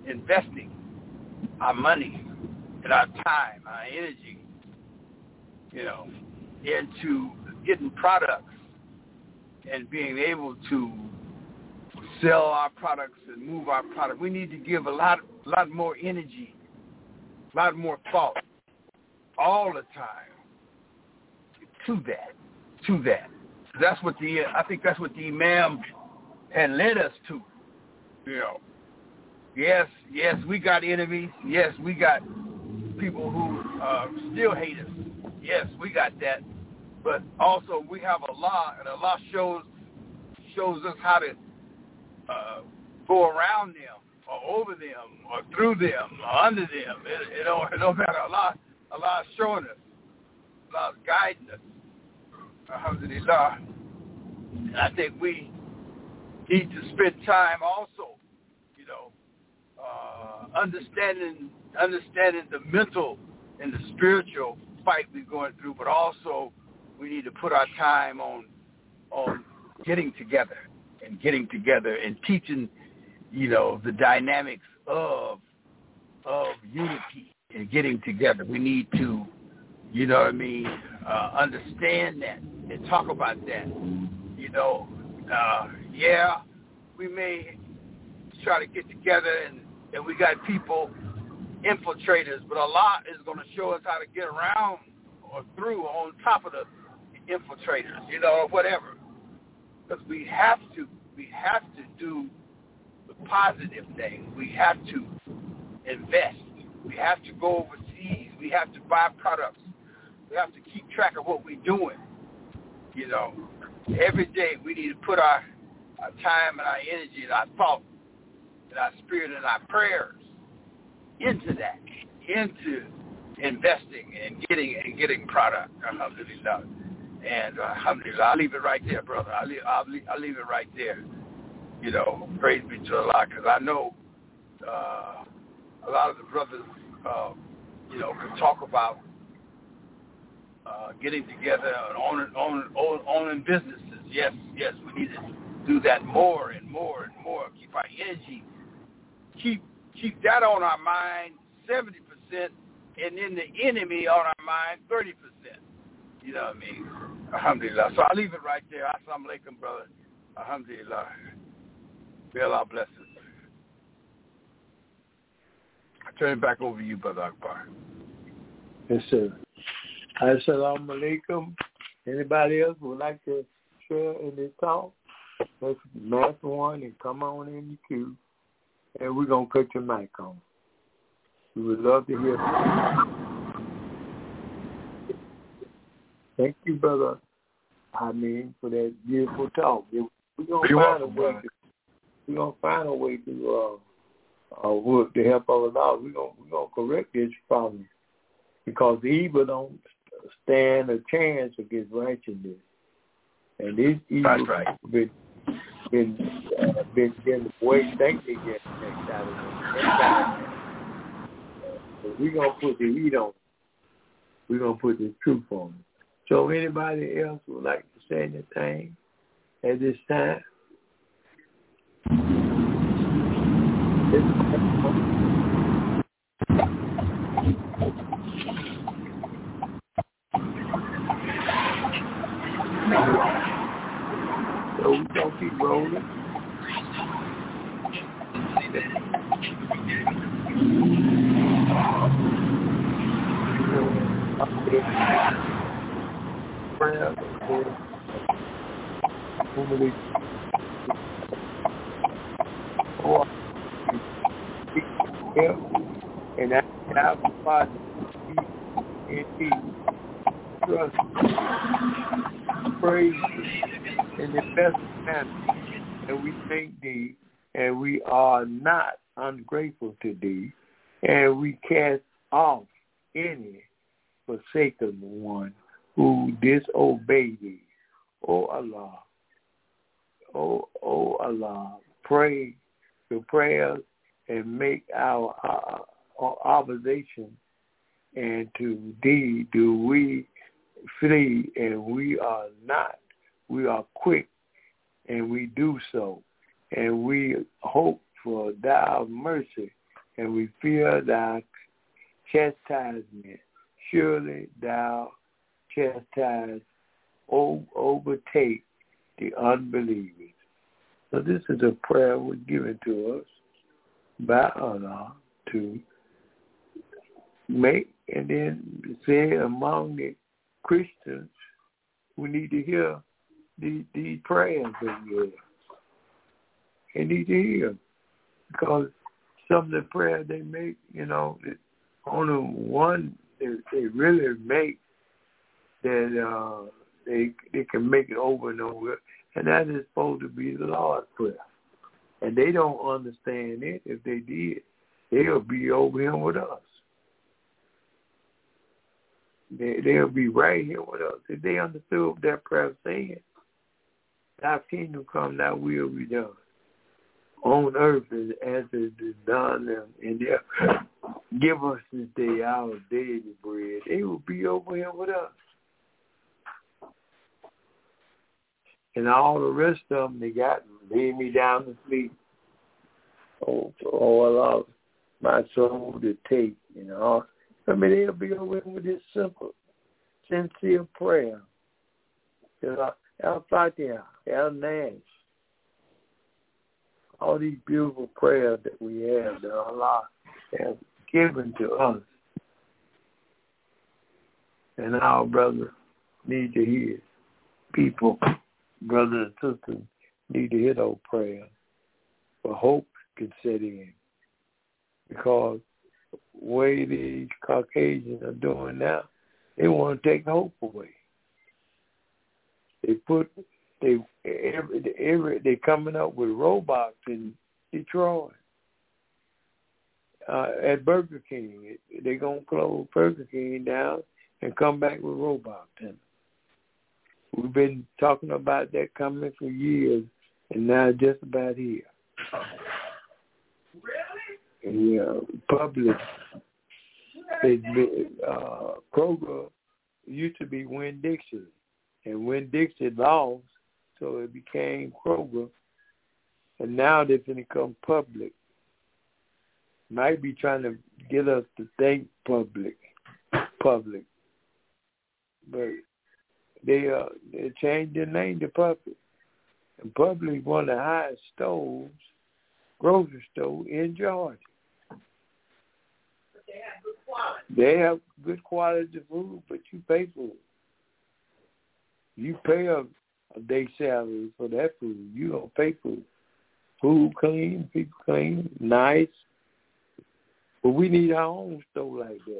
[SPEAKER 4] our money and our time, our energy, into getting products and being able to sell our products and move our product. We need to give a lot more energy, a lot more thought all the time to that. That's what I think that's what the Imam had led us to. Yes, we got enemies. Yes, we got people who still hate us. Yes, we got that. But also we have Allah, and Allah shows us how to go around them, or over them, or through them, or under them. It don't matter. Allah is showing us. Allah is guiding us. Alhamdulillah. And I think we need to spend time also, understanding the mental and the spiritual fight we're going through, but also we need to put our time on getting together and teaching, the dynamics of unity and getting together. We need to, understand that and talk about that. We may try to get together and we got people, infiltrators, but Allah is going to show us how to get around or through on top of the infiltrators, or whatever. Because we have to do the positive thing. We have to invest. We have to go overseas. We have to buy products. We have to keep track of what we're doing. Every day we need to put our time and our energy and our thought and our spirit and our prayers into that, into investing and getting product. Alhamdulillah. And alhamdulillah, I'll leave it right there, brother. I'll leave it right there. Praise be to Allah, because I know a lot of the brothers, can talk about getting together and owning businesses. Yes, we need to do that more and more and more. Keep our energy, keep that on our mind 70%, and then the enemy on our mind 30%. You know what I mean? Alhamdulillah. So I'll leave it right there. Assalamu alaikum, brother. Alhamdulillah. May Allah bless us. I turn it back over to you, Brother Akbar.
[SPEAKER 3] Yes, sir. Assalamu alaikum. Anybody else would like to share any thoughts? Let's match one and come on in the queue. And we're going to cut your mic on. We would love to hear from you. Thank you, Brother for that beautiful talk. We're gonna find a way to work to help others out. We're gonna correct this problem because the evil don't stand a chance against righteousness, and this evil been the way think they get next out of it. So we're gonna put the heat on it. We're gonna put the truth on it. So anybody else would like to say anything at this time? So we're gonna keep rolling. And that's our Father in peace. Trust, praise in the best manner, and we thank thee, and we are not ungrateful to thee, and we cast off any forsaken one who disobeyed thee. O Allah, O Allah, pray the prayers and make our obligation, and to thee do we flee, and we are quick, and we do so, and we hope for thy mercy, and we fear thy chastisement. Surely thou chastise, overtake the unbelievers. So this is a prayer was given to us by Allah to make, and then say among the Christians, we need to hear these prayers that we hear. They need to hear, because some of the prayers they make, only one they really make that they can make it over and over, and that is supposed to be the Lord's Prayer. And they don't understand it. If they did, they'll be over here with us. They'll be right here with us. If they understood what that prayer saying, thy kingdom come, thy will be done on earth as it is done in there. Give us this day our daily bread. They will be over here with us. And all the rest of them, they got lay me down to sleep. Oh, Allah, my soul to take, I mean, they'll be over with this simple, sincere prayer. Al-Fatiha, Al-Nas, all these beautiful prayers that we have that Allah has given to us. And our brothers need to hear. People, brothers and sisters, need to hear those prayers. For hope can set in. Because the way these Caucasians are doing now, they want to take hope away. They coming up with robots in Detroit. At Burger King, they're going to close Burger King down and come back with robots in. We've been talking about that coming for years, and now just about here. Really? Public. Kroger used to be Winn-Dixie, and Winn-Dixie lost, so it became Kroger, and now they're going to come public. Might be trying to get us to think public, but they changed their name to Public. And Public is one of the highest stores, grocery store in Georgia. But they have good quality. They have good quality food, but you pay for it. You pay a day salary for that food. You don't pay for it. Food clean, people clean, nice. But we need our own store like that.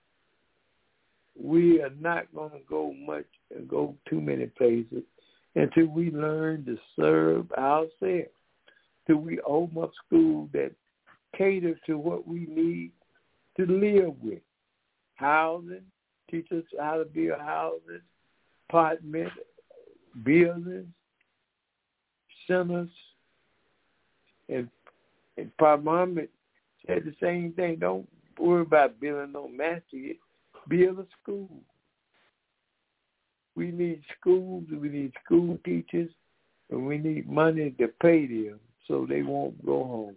[SPEAKER 3] We are not going to go too many places. And until we learn to serve ourselves, till we open up schools that cater to what we need to live with. Housing, teach us how to build houses, apartments, buildings, centers. And Prophet Muhammad said the same thing. Don't worry about building no masjid. Build a school. We need schools, we need school teachers, and we need money to pay them so they won't go home.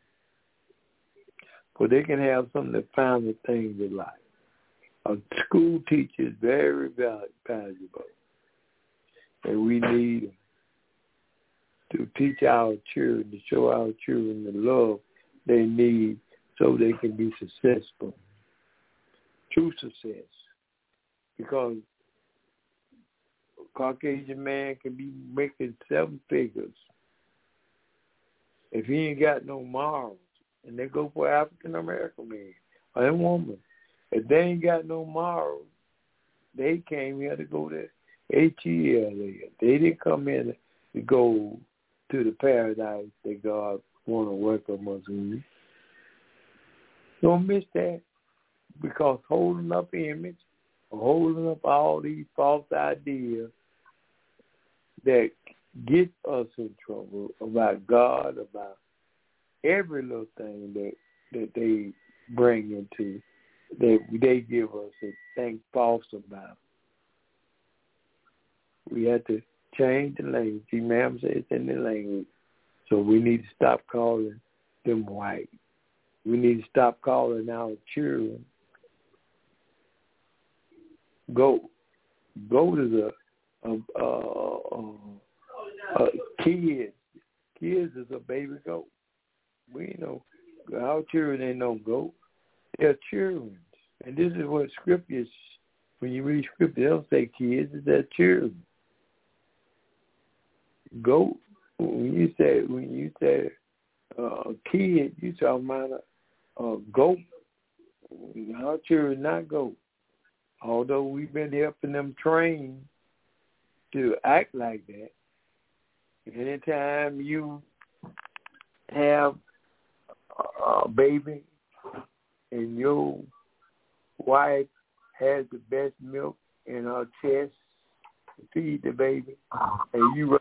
[SPEAKER 3] So they can have some of the finer things in life. A school teacher is very valuable. And we need to teach our children, to show our children the love they need so they can be successful. True success. Because a Caucasian man can be making 7 figures. If he ain't got no morals, and they go for African-American man or a woman, if they ain't got no morals, they came here to go to H-E-L-A. They didn't come in to go to the paradise that God want to work amongst you. Don't miss that, because holding up image, or holding up all these false ideas that get us in trouble about God, about every little thing that they bring into, that they give us and think false about. We have to change the language. Imam says it's in the language. So we need to stop calling them white. We need to stop calling our children. Go to the kids. Kids is a baby goat. We know our children ain't no goat. They're children. And this is what scripture is. When you read scripture, they don't say kids, it's their children. Goat. When you say kid, you talking about a goat. Our children not goat. Although we've been helping them train to act like that. Anytime you have a baby and your wife has the best milk in her chest to feed the baby, and you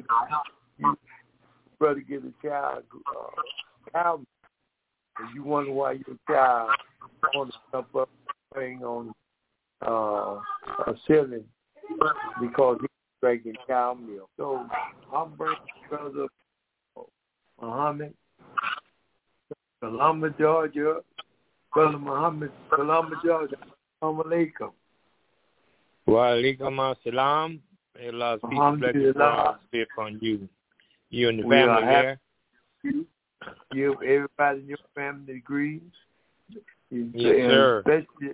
[SPEAKER 3] rather give the child cow milk, and you wonder why your child wants to jump up playing on a ceiling because he's drinking cow milk. So I'm bringing Brother Muhammad, Salama, Georgia. Brother Muhammad, Salama, Georgia. Assalamu alaikum.
[SPEAKER 5] Wa alaikum assalam. May Allah's peace and blessings be upon you. You and the family there.
[SPEAKER 3] You, everybody in your family greetings.
[SPEAKER 5] Yes, sir.
[SPEAKER 3] Especially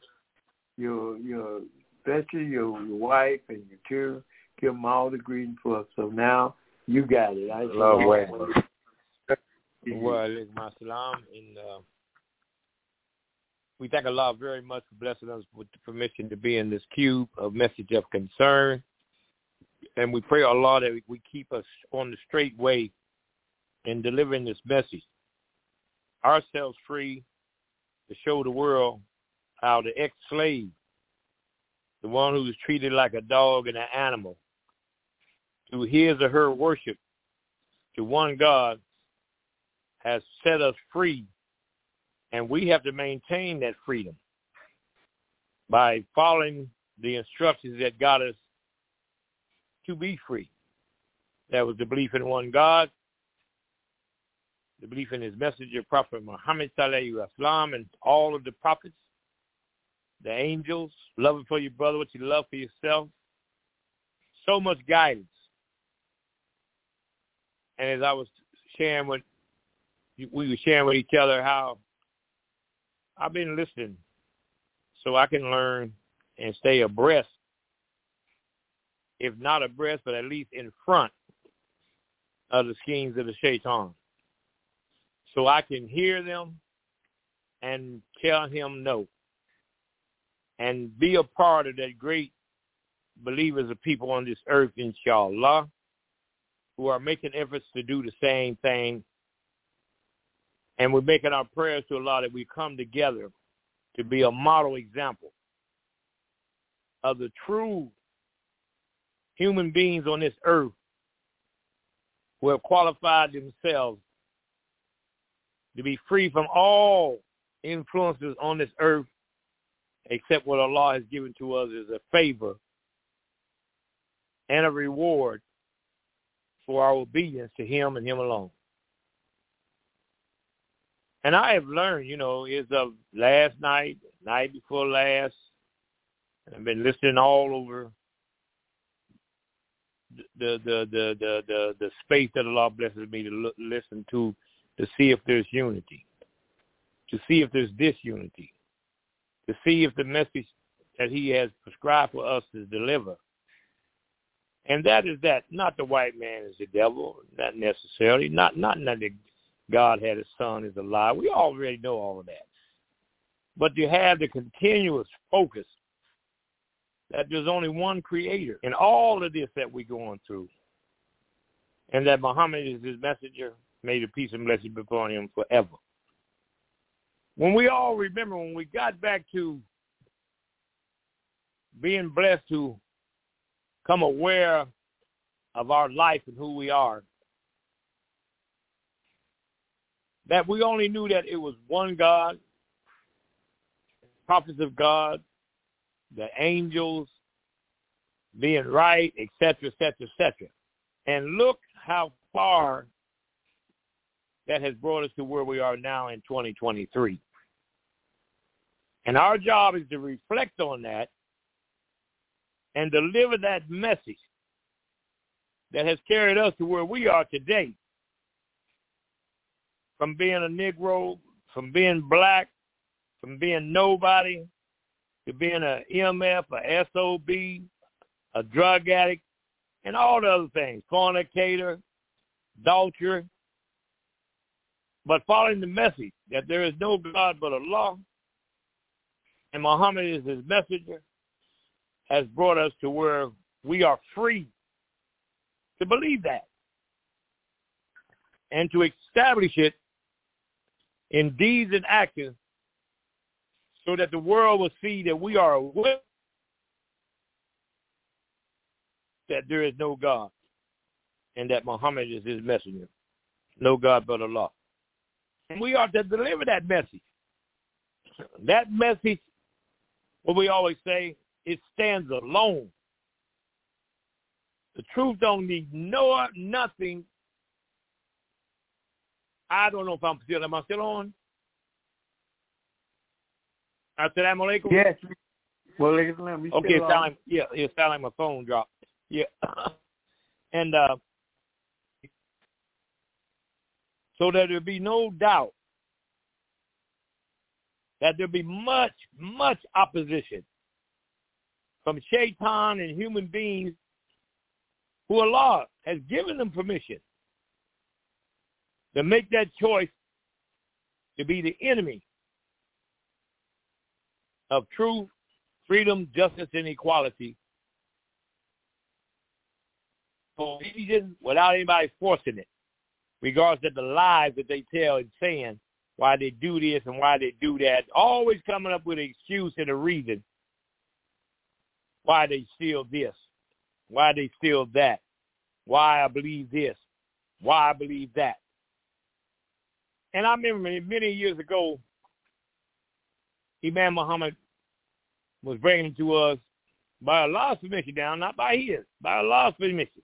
[SPEAKER 3] your wife and your children. Give them all the greetings for us. So now you got it. I love it.
[SPEAKER 5] Wa alaikum assalam. And we thank Allah very much for blessing us with the permission to be in this cube of message of concern. And we pray, Allah, that we keep us on the straight way in delivering this message. Ourselves free to show the world how the ex-slave, the one who was treated like a dog and an animal, through his or her worship to one God, has set us free. And we have to maintain that freedom by following the instructions that got us to be free. That was the belief in one God, the belief in his messenger, Prophet Muhammad Sallallahu Alaihi Wasallam, and all of the prophets, the angels, loving for your brother what you love for yourself. So much guidance. And as I was sharing we were sharing with each other how I've been listening so I can learn and stay abreast, if not abreast, but at least in front of the schemes of the shaitan. So I can hear them and tell him no. And be a part of that great believers of people on this earth, inshallah. who are making efforts to do the same thing. And we're making our prayers to Allah that we come together to be a model example of the true human beings on this earth who have qualified themselves to be free from all influences on this earth except what Allah has given to us as a favor and a reward for our obedience to Him and Him alone. And I have learned, it's of last night, night before last, and I've been listening all over the space that Allah blesses me to listen to see if there's unity, to see if there's disunity, to see if the message that He has prescribed for us is delivered. And that is that not the white man is the devil, not necessarily, not that God had a son is a lie. We already know all of that. But to have the continuous focus that there's only one creator in all of this that we're going through, and that Muhammad is His messenger, may the peace and blessing be upon him forever. When we all remember, when we got back to being blessed to come aware of our life and who we are, that we only knew that it was one God, prophets of God, the angels being right, etc., etc., etc. And look how far that has brought us to where we are now in 2023. And our job is to reflect on that and deliver that message that has carried us to where we are today. From being a Negro, from being black, from being nobody, to being an EMF, a SOB, a drug addict, and all the other things, fornicator, adulterer. But following the message that there is no God but Allah, and Muhammad is His messenger, has brought us to where we are free to believe that and to establish it in deeds and actions so that the world will see that we are aware that there is no God and that Muhammad is His messenger, no God but Allah. And we are to deliver that message. That message, what we always say, it stands alone. The truth don't need nothing. I don't know if am I still on? Assalamu alaikum.
[SPEAKER 3] Yes. Well, okay,
[SPEAKER 5] it sound like my phone dropped. Yeah. And so that there be no doubt that there be much, much opposition from shaitan and human beings who Allah has given them permission to make that choice to be the enemy of truth, freedom, justice, and equality for reason without anybody forcing it, regardless of the lies that they tell and saying why they do this and why they do that, always coming up with an excuse and a reason why they steal this, why they steal that, why I believe this, why I believe that. And I remember many years ago, Imam Muhammad was bringing to us by Allah's permission down, not by his, by Allah's permission.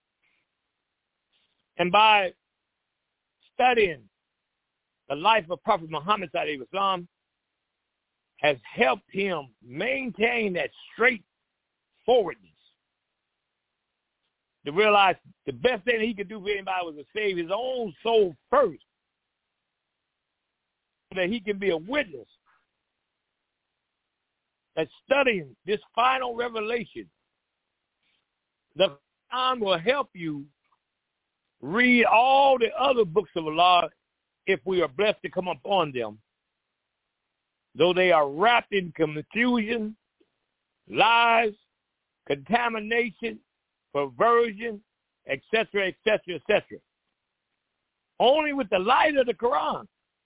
[SPEAKER 5] And by studying the life of Prophet Muhammad sallallahu alaihi wasallam has helped him maintain that straightforwardness. To realize the best thing he could do for anybody was to save his own soul first, so that he can be a witness that studying this final revelation, the Quran will help you read all the other books of Allah if we are blessed to come upon them, though they are wrapped in confusion, lies, contamination, perversion, etc., etc., etc. Only with the light of the Quran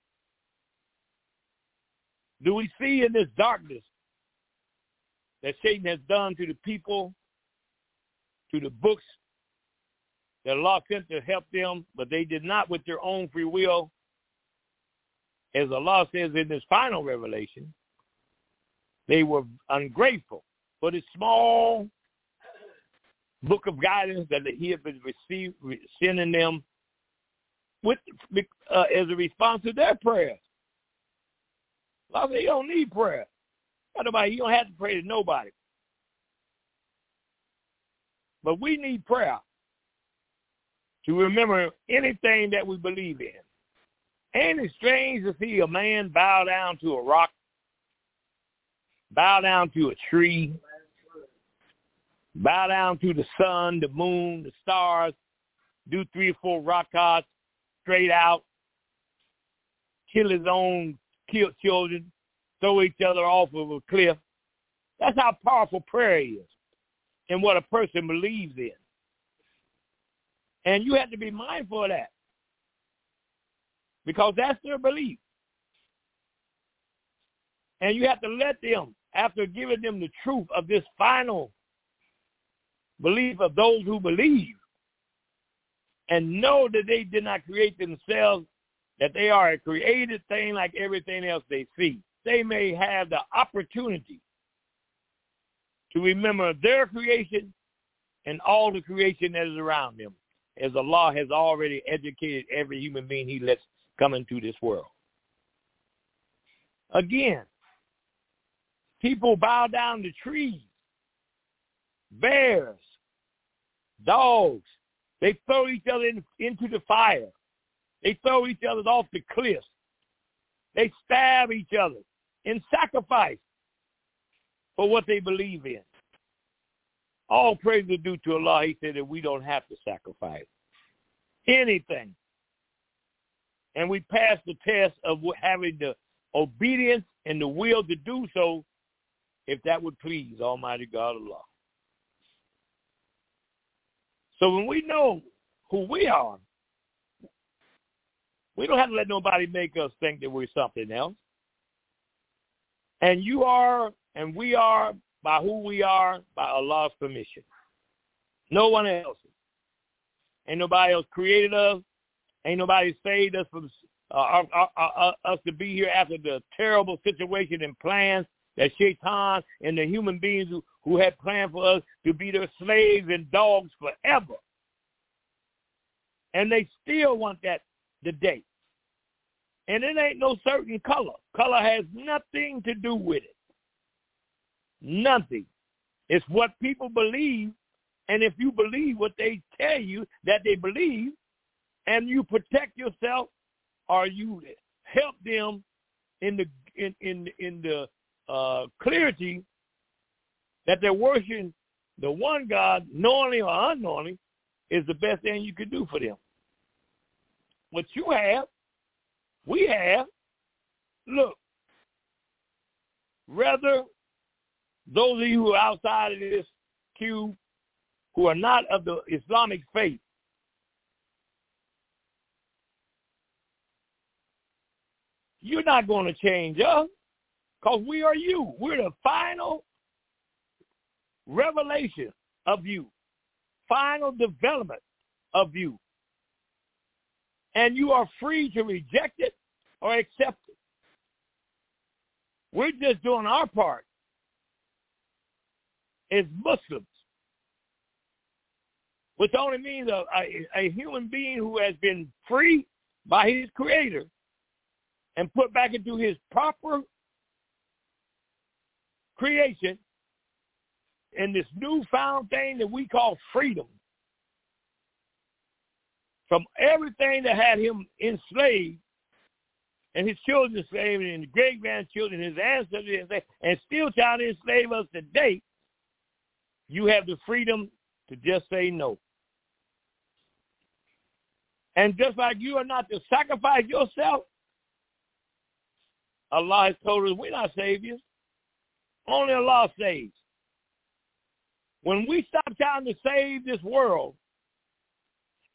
[SPEAKER 5] do we see in this darkness that Satan has done to the people, to the books that Allah sent to help them, but they did not with their own free will. As Allah says in this final revelation, they were ungrateful for this small book of guidance that He had been sending them with as a response to their prayers. Allah said, you don't need prayer. You don't have to pray to nobody. But we need prayer to remember anything that we believe in. Ain't it strange to see a man bow down to a rock, bow down to a tree, bow down to the sun, the moon, the stars, do 3 or 4 rakats straight out, kill his own children, throw each other off of a cliff. That's how powerful prayer is and what a person believes in. And you have to be mindful of that because that's their belief. And you have to let them, after giving them the truth of this final belief of those who believe, and know that they did not create themselves, that they are a created thing like everything else they see. They may have the opportunity to remember their creation and all the creation that is around them, as Allah has already educated every human being He lets come into this world. Again, people bow down to trees, bears, dogs. They throw each other into the fire. They throw each other off the cliffs. They stab each other in sacrifice for what they believe in. All praise is due to Allah. He said that we don't have to sacrifice anything. And we pass the test of having the obedience and the will to do so if that would please Almighty God Allah. So when we know who we are, we don't have to let nobody make us think that we're something else. And you are, and we are, by who we are, by Allah's permission. No one else. Ain't nobody else created us. Ain't nobody saved us from us to be here after the terrible situation and plans that Shaitan and the human beings who had planned for us to be their slaves and dogs forever. And they still want that today. And it ain't no certain color. Color has nothing to do with it. Nothing. It's what people believe. And if you believe what they tell you that they believe, and you protect yourself, or you help them in the clarity that they're worshiping the one God, knowingly or unknowingly, is the best thing you could do for them. What you have, we have. Look, rather those of you who are outside of this queue, who are not of the Islamic faith, you're not going to change us because we are you. We're the final revelation of you, final development of you. And you are free to reject it or accept it. We're just doing our part as Muslims, which only means a human being who has been free by his Creator and put back into his proper creation in this newfound thing that we call freedom from everything that had him enslaved and his children enslaved and his great-grandchildren, his ancestors enslaved, and still trying to enslave us today. You have the freedom to just say no. And just like you are not to sacrifice yourself, Allah has told us we're not saviors. Only Allah saves. When we stop trying to save this world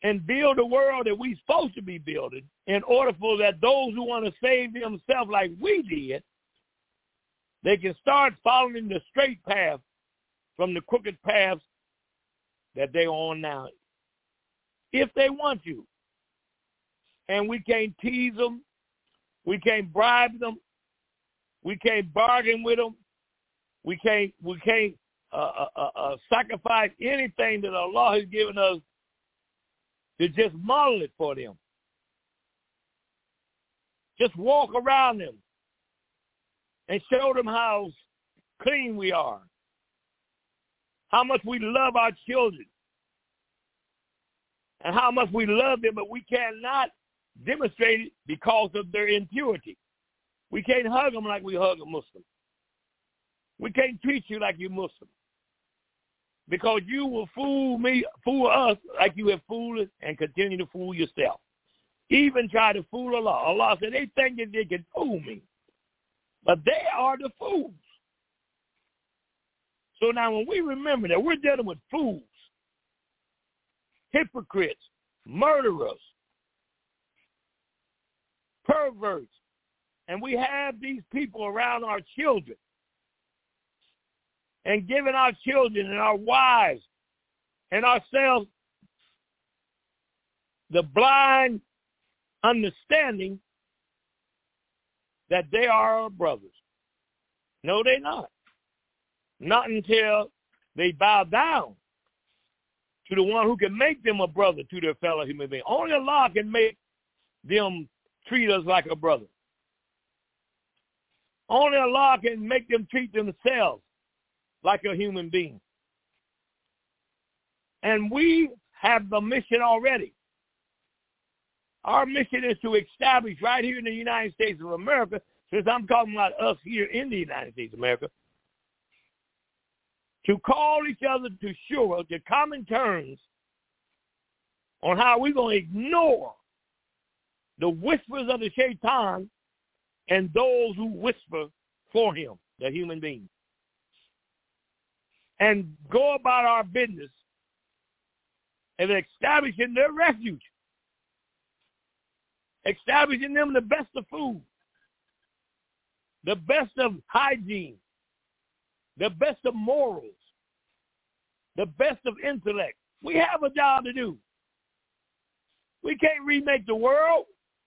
[SPEAKER 5] and build a world that we're supposed to be building in order for that those who want to save themselves like we did, they can start following the straight path from the crooked paths that they're on now, if they want to. And we can't tease them. We can't bribe them. We can't bargain with them. We can't sacrifice anything that Allah has given us to just model it for them. Just walk around them and show them how clean we are, how much we love our children, and how much we love them, but we cannot demonstrate it because of their impurity. We can't hug them like we hug a Muslim. We can't treat you like you're Muslim, because you will fool us like you have fooled and continue to fool yourself. Even try to fool Allah. Allah said they think that they can fool me, but they are the fools. So now when we remember that we're dealing with fools, hypocrites, murderers, perverts, and we have these people around our children and giving our children and our wives and ourselves the blind understanding that they are our brothers. No, they're not. Not until they bow down to the one who can make them a brother to their fellow human being. Only Allah can make them treat us like a brother. Only Allah can make them treat themselves like a human being. And we have the mission already. Our mission is to establish right here in the United States of America, since I'm talking about us here in the United States of America, to call each other to shura, to common terms on how we're going to ignore the whispers of the shaitan and those who whisper for him, the human beings, and go about our business and establishing their refuge, establishing them the best of food, the best of hygiene, the best of morals, the best of intellect. We have a job to do. We can't remake the world.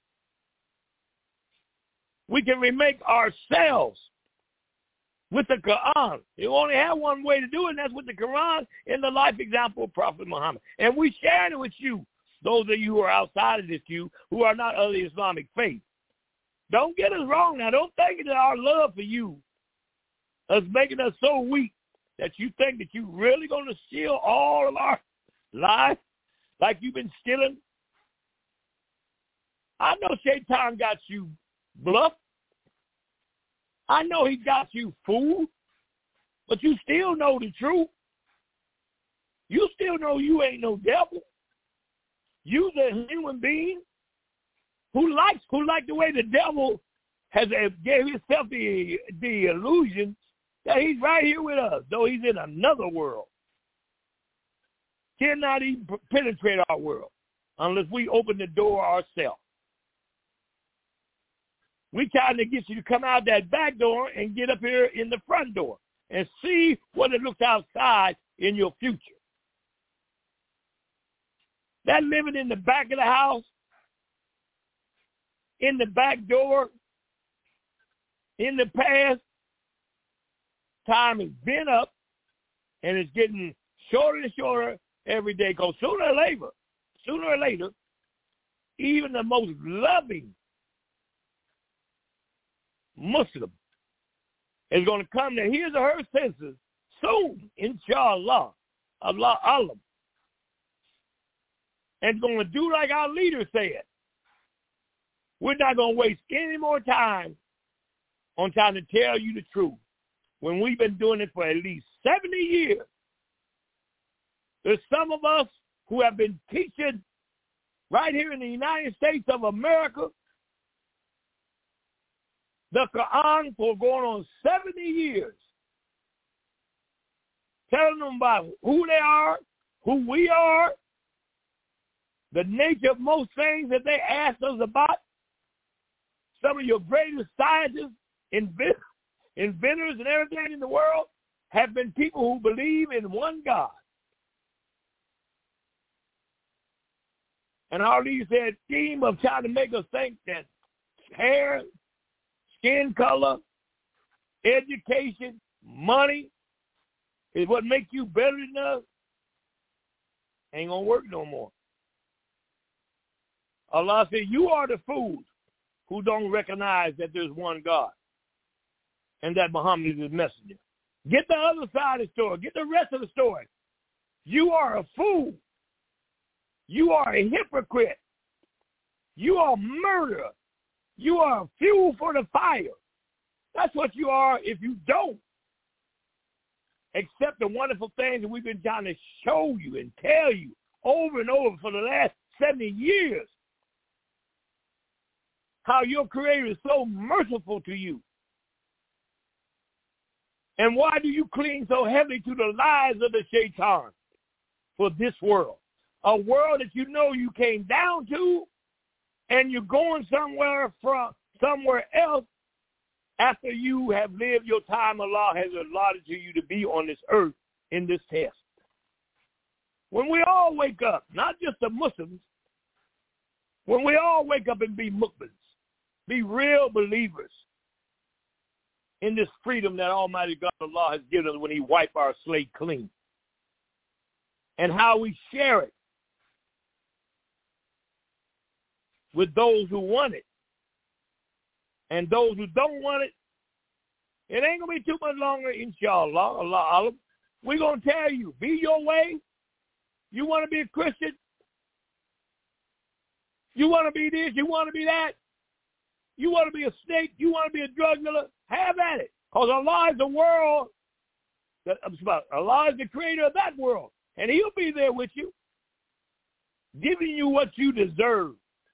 [SPEAKER 5] We can remake ourselves with the Quran. You only have one way to do it, and that's with the Quran and the life example of Prophet Muhammad. And we share it with you, those of you who are outside of this queue, who are not of the Islamic faith. Don't get us wrong now. Don't think that our love for you is making us so weak that you think that you're really going to steal all of our lives like you've been stealing. I know Shaitan got you bluffed. I know he got you fooled, but you still know the truth. You still know you ain't no devil. You're a human being who likes the way the devil has gave himself the illusion that he's right here with us, though he's in another world. Cannot even penetrate our world unless we open the door ourselves. We trying to get you to come out that back door and get up here in the front door and see what it looks outside in your future. That living in the back of the house, in the back door, in the past, time has been up, and it's getting shorter and shorter every day, because sooner or later, even the most loving Muslim is going to come to his or her senses soon, inshallah, Allah, and going to do like our leader said. We're not going to waste any more time on trying to tell you the truth when we've been doing it for at least 70 years. There's some of us who have been teaching right here in the United States of America the Quran for going on 70 years, telling them about who they are, who we are, the nature of most things that they ask us about. Some of your greatest scientists, inventors, and everything in the world have been people who believe in one God. And all these said scheme of trying to make us think that hair, skin color, education, money is what makes you better than us, ain't going to work no more. Allah said, you are the fools who don't recognize that there's one God and that Muhammad is his messenger. Get the other side of the story. Get the rest of the story. You are a fool. You are a hypocrite. You are a murderer. You are a fuel for the fire. That's what you are if you don't accept the wonderful things that we've been trying to show you and tell you over and over for the last 70 years. How your Creator is so merciful to you. And why do you cling so heavily to the lies of the shaitan for this world? A world that you know you came down to and you're going somewhere else after you have lived your time Allah has allotted to you to be on this earth in this test. When we all wake up, not just the Muslims, when we all wake up and be mu'mins, be real believers in this freedom that Almighty God Allah has given us when he wiped our slate clean, and how we share it with those who want it. And those who don't want it, it ain't going to be too much longer, inshallah. Allah, we're going to tell you, be your way. You want to be a Christian? You want to be this? You want to be that? You want to be a snake? You want to be a drug dealer? Have at it. Because Allah is the world. Allah is the creator of that world. And he'll be there with you, giving you what you deserve.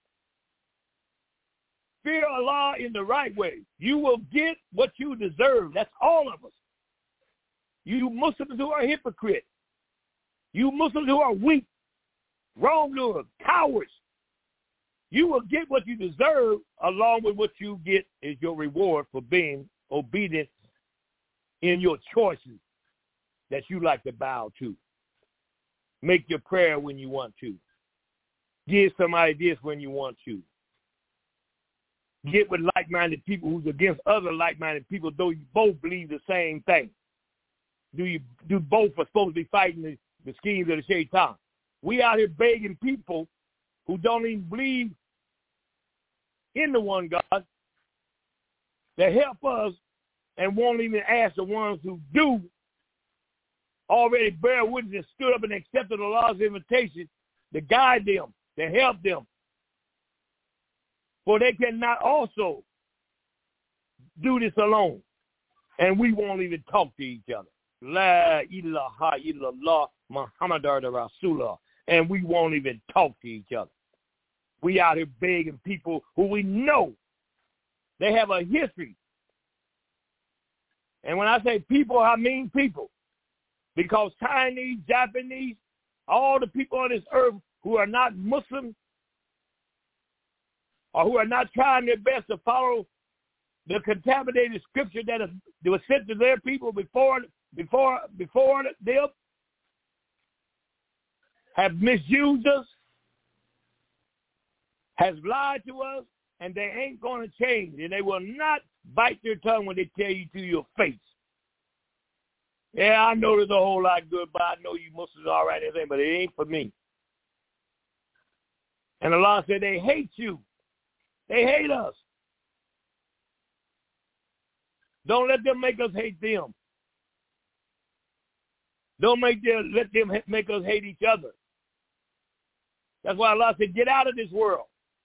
[SPEAKER 5] Fear Allah in the right way. You will get what you deserve. That's all of us. You Muslims who are hypocrites. You Muslims who are weak, wrongdoers, cowards. You will get what you deserve, along with what you get is your reward for being obedient in your choices that you like to bow to. Make your prayer when you want to. Give somebody this when you want to. Get with like-minded people who's against other like-minded people, though you both believe the same thing. You both are supposed to be fighting the schemes of the shaitan. We out here begging people who don't even believe in the one God to help us and won't even ask the ones who do already bear witness and stood up and accepted Allah's invitation to guide them, to help them. For they cannot also do this alone. And we won't even talk to each other. La ilaha illallah Muhammadur Rasulullah. And we won't even talk to each other. We out here begging people who we know they have a history. And when I say people, I mean people. Because Chinese, Japanese, all the people on this earth who are not Muslim or who are not trying their best to follow the contaminated scripture that was sent to their people before them, have misused us, has lied to us, and they ain't going to change. And they will not bite their tongue when they tell you to your face. Yeah, I know there's a whole lot good, but I know you Muslims are all right, everything, but it ain't for me. And Allah said they hate you. They hate us. Don't let them make us hate them. Don't let them make us hate each other. That's why Allah said, get out of this world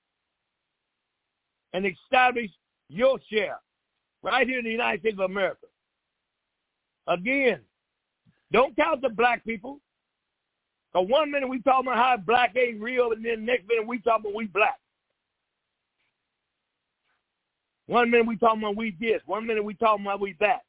[SPEAKER 5] and establish your share right here in the United States of America. Again, don't count the black people. Because one minute we talking about how black ain't real, and then next minute we talking about we black. One minute we talking about we this. One minute we talking about we that.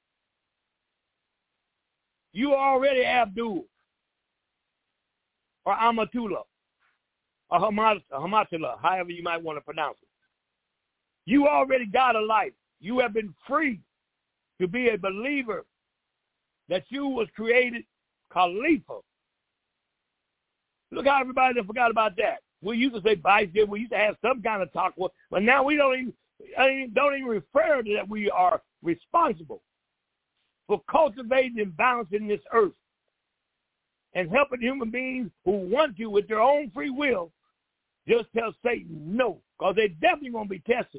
[SPEAKER 5] You already Abdul or Amatullah. or Hamatullah, however you might want to pronounce it. You already got a life. You have been free to be a believer that you was created Khalifa. Look how everybody done forgot about that. We used to say vice, we used to have some kind of talk, but now we don't even refer to that. We are responsible for cultivating and balancing this earth and helping human beings who want to with their own free will just tell Satan no, because they're definitely going to be tested.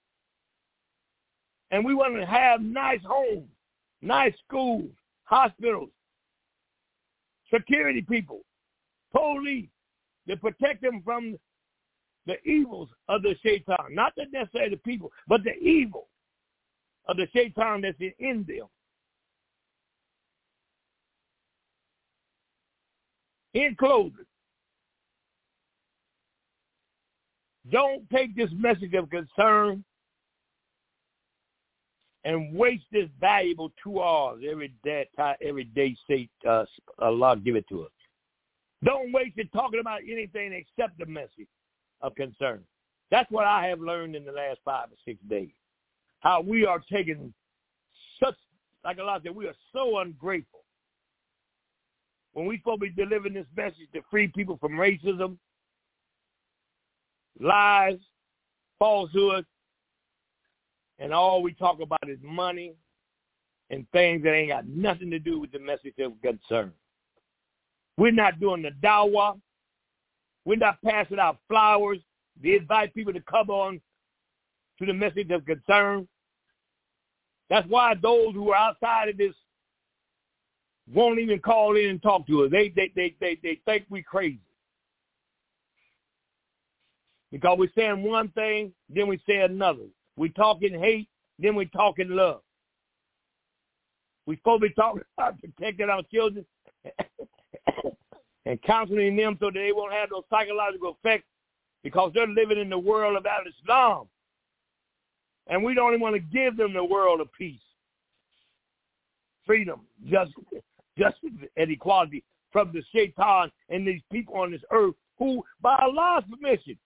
[SPEAKER 5] And we want to have nice homes, nice schools, hospitals, security people, police, to protect them from the evils of the shaitan. Not necessarily the people, but the evil of the shaitan that's in them. In closing, don't take this message of concern and waste this valuable 2 hours every day. Say Allah give it to us. Don't waste it talking about anything except the message of concern. That's what I have learned in the last 5 or 6 days. How we are taking such, like Allah said, we are so ungrateful. When we're supposed to be delivering this message to free people from racism, lies, falsehood, and all we talk about is money and things that ain't got nothing to do with the message of concern. We're not doing the dawah. We're not passing out flowers. They invite people to come on to the message of concern. That's why those who are outside of this won't even call in and talk to us. They think we crazy. Because we're saying one thing, then we say another. We talk in hate, then we talk in love. We're supposed to be talking about protecting our children and counseling them so that they won't have those psychological effects because they're living in the world of Al-Islam. And we don't even want to give them the world of peace, freedom, justice, and equality from the shaitan and these people on this earth who, by Allah's permission,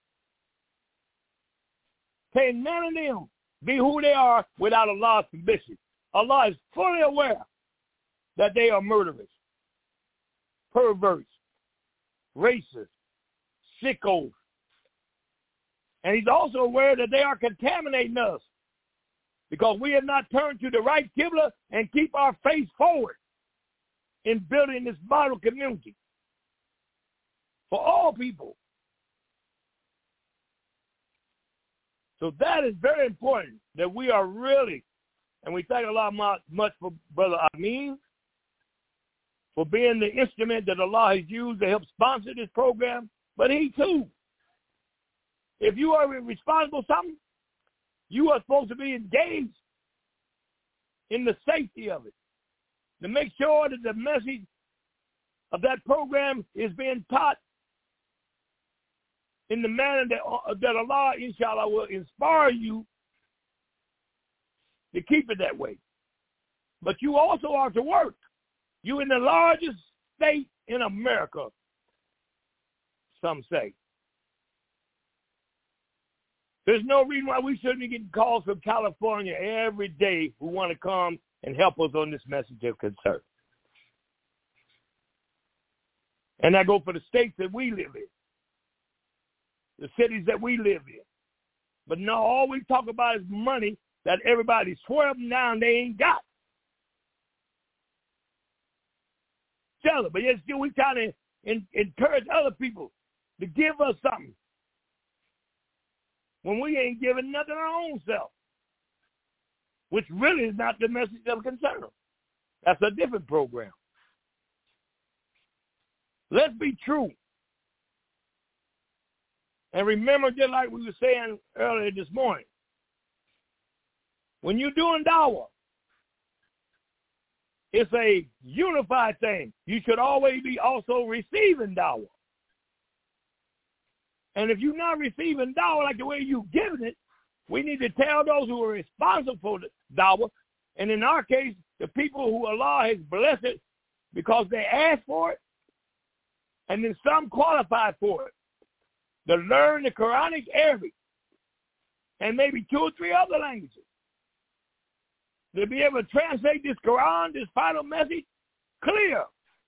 [SPEAKER 5] can none of them be who they are without Allah's permission. Allah is fully aware that they are murderers, perverts, racists, sickos. And he's also aware that they are contaminating us because we have not turned to the right Qibla and keep our face forward in building this model community for all people. So that is very important that we are really, and we thank Allah much for Brother Amin for being the instrument that Allah has used to help sponsor this program, but he too. If you are responsible for something, you are supposed to be engaged in the safety of it, to make sure that the message of that program is being taught in the manner that Allah, inshallah, will inspire you to keep it that way. But you also are to work. You in the largest state in America, some say. There's no reason why we shouldn't be getting calls from California every day who want to come and help us on this message of concern. And I go for the states that we live in, the cities that we live in. But no, all we talk about is money that everybody swear them down they ain't got. Tell them, but yet still we trying to encourage other people to give us something when we ain't giving nothing our own self, which really is not the message of concern. That's a different program. Let's be true. And remember, just like we were saying earlier this morning, when you're doing dawah, it's a unified thing. You should always be also receiving dawah. And if you're not receiving dawah like the way you're giving it, we need to tell those who are responsible for the dawah, and in our case, the people who Allah has blessed because they asked for it, and then some qualified for it. to learn the Quranic Arabic and maybe 2 or 3 other languages. To be able to translate this Quran, this final message, clear.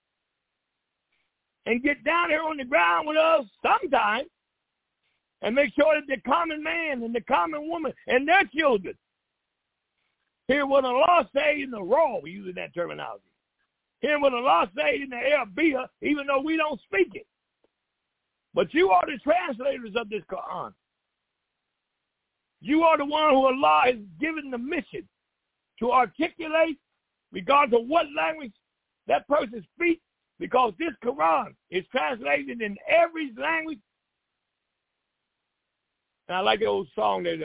[SPEAKER 5] And get down here on the ground with us sometime and make sure that the common man and the common woman and their children hear what Allah say in the raw, using that terminology. Hear what Allah say in the Arabiya, even though we don't speak it. But you are the translators of this Quran. You are the one who Allah has given the mission to articulate, regardless of what language that person speaks, because this Quran is translated in every language. And I like the old song that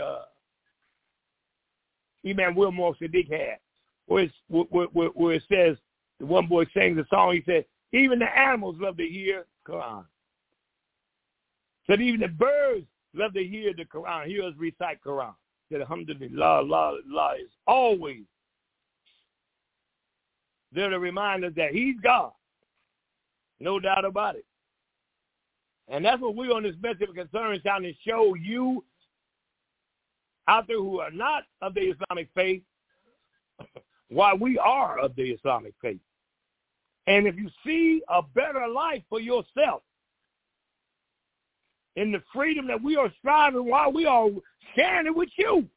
[SPEAKER 5] Imam Wilmore Sadiq had, where it says, the one boy sings the song, he said, even the animals love to hear Quran. Said even the birds love to hear the Quran, hear us recite Quran. Said, alhamdulillah, Allah is always there to remind us that he's God. No doubt about it. And that's what we're on this message of concern, trying to show you out there who are not of the Islamic faith why we are of the Islamic faith. And if you see a better life for yourself in the freedom that we are striving while we are sharing it with you,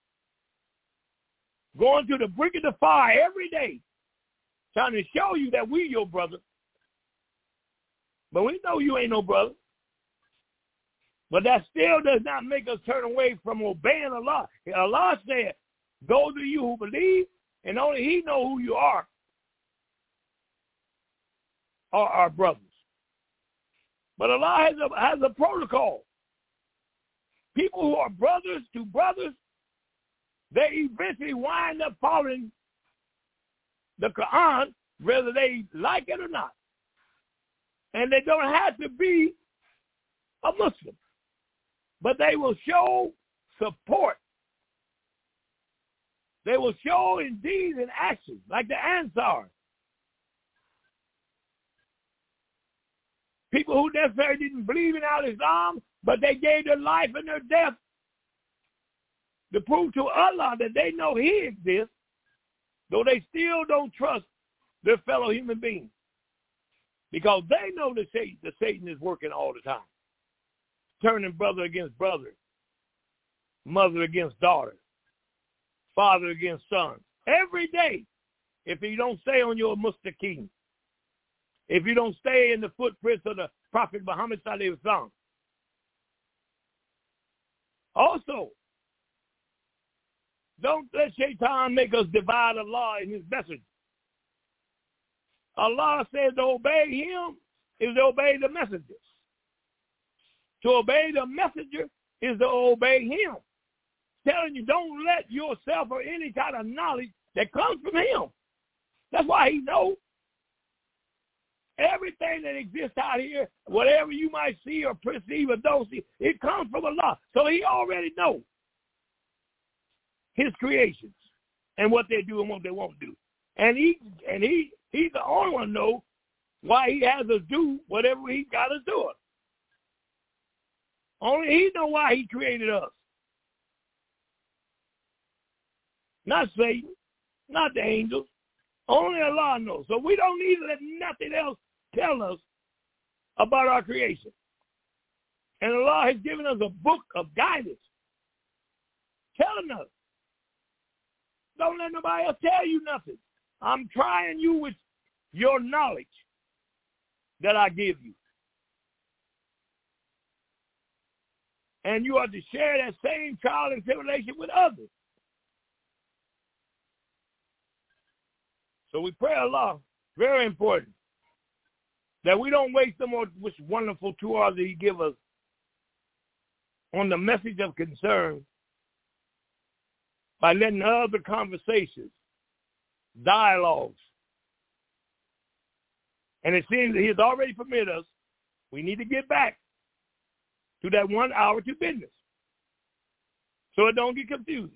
[SPEAKER 5] going to the brink of the fire every day, trying to show you that we your brother. But we know you ain't no brother. But that still does not make us turn away from obeying Allah. Allah said, those of you who believe, and only he knows who you are our brothers. But Allah has a protocol. People who are brothers to brothers, they eventually wind up following the Quran, whether they like it or not. And they don't have to be a Muslim. But they will show support. They will show in deeds and actions, like the Ansar. People who necessarily didn't believe in al-Islam, but they gave their life and their death to prove to Allah that they know he exists, though they still don't trust their fellow human beings. Because they know that Satan is working all the time, turning brother against brother, mother against daughter, father against son. Every day, if you don't stay on your mustaqim, if you don't stay in the footprints of the Prophet Muhammad sallallahu alaihi wasallam. Also, don't let Shaitan make us divide Allah and his message. Allah says to obey him is to obey the messengers. To obey the messenger is to obey him. Telling you, don't let yourself or any kind of knowledge that comes from him. That's why he knows. Everything that exists out here, whatever you might see or perceive or don't see, it comes from Allah. So he already knows his creations and what they do and what they won't do. And he's the only one knows why he has us do whatever he's got us doing. Only he knows why he created us. Not Satan, not the angels. Only Allah knows. So we don't need to let nothing else tell us about our creation. And Allah has given us a book of guidance telling us, don't let nobody else tell you nothing. I'm trying you with your knowledge that I give you. And you are to share that same trial and tribulation with others. So we pray Allah, very important, that we don't waste the most wonderful 2 hours that he give us on the message of concern by letting other conversations, dialogues. And it seems that he has already permitted us, we need to get back to that 1 hour to business so it don't get confusing.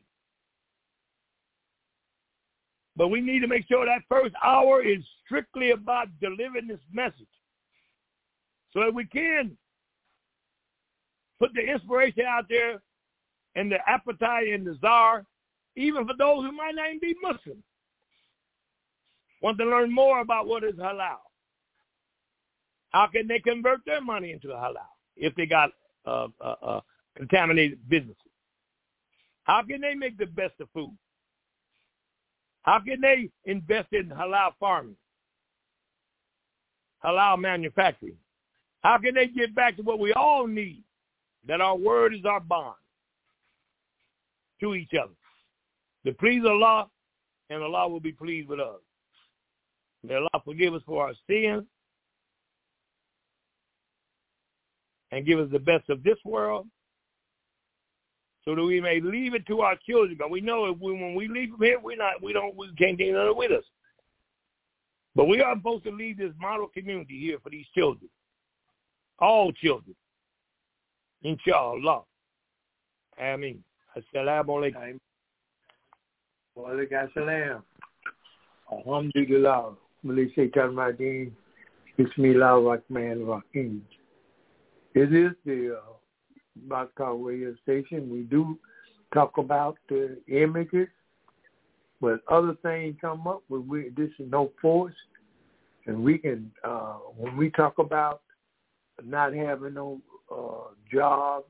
[SPEAKER 5] But we need to make sure that first hour is strictly about delivering this message so that we can put the inspiration out there and the appetite and desire, even for those who might not even be Muslim, want to learn more about what is halal. How can they convert their money into halal if they got contaminated businesses? How can they make the best of food? How can they invest in halal farming, halal manufacturing? How can they get back to what we all need, that our word is our bond to each other, to please Allah, and Allah will be pleased with us. May Allah forgive us for our sins and give us the best of this world, so that we may leave it to our children. But we know when we leave from here, we can't take none with us. But we are supposed to leave this model community here for these children, all children, inshallah. Ameen. Assalamu alaikum.
[SPEAKER 3] Wa alaikum assalam. Alhamdulillah. Shaitan Madin. Bismillah ar-Rahman ar-Rahim. It is the Baka radio station. We do talk about the images, but other things come up. This is no force, and we can when we talk about not having no jobs,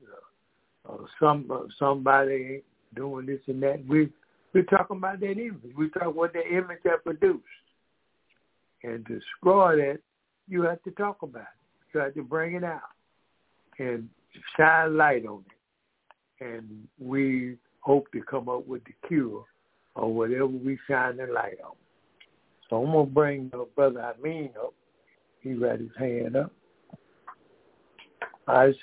[SPEAKER 3] somebody doing this and that, we're talking about that image. We talk what the image that produced, and to destroy that, you have to talk about it. You have to bring it out and shine light on it. And we hope to come up with the cure or whatever we shine the light on. So I'm going to bring Brother Amin up. He got his hand up. Wa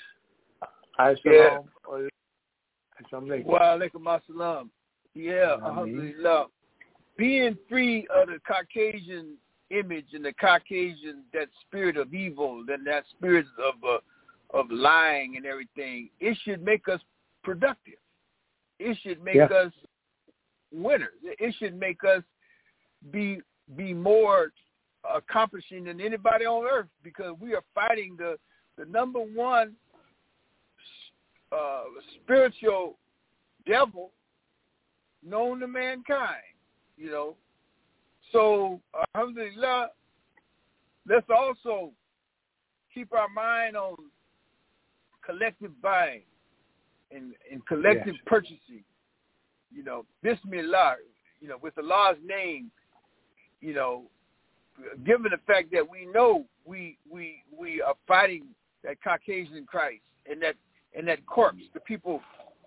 [SPEAKER 6] alaikum assalam. Yeah, alhamdulillah. Being free of the Caucasian image and the Caucasian, that spirit of evil and that spirit of lying and everything, it should make us productive. It should make us winners. It should make us be more accomplishing than anybody on earth, because we are fighting the number one spiritual devil known to mankind, you know. So, alhamdulillah, let's also keep our mind on collective buying and collective purchasing, you know, Bismillah, you know, with Allah's name, you know, given the fact that we know we are fighting that Caucasian Christ and that corpse, the people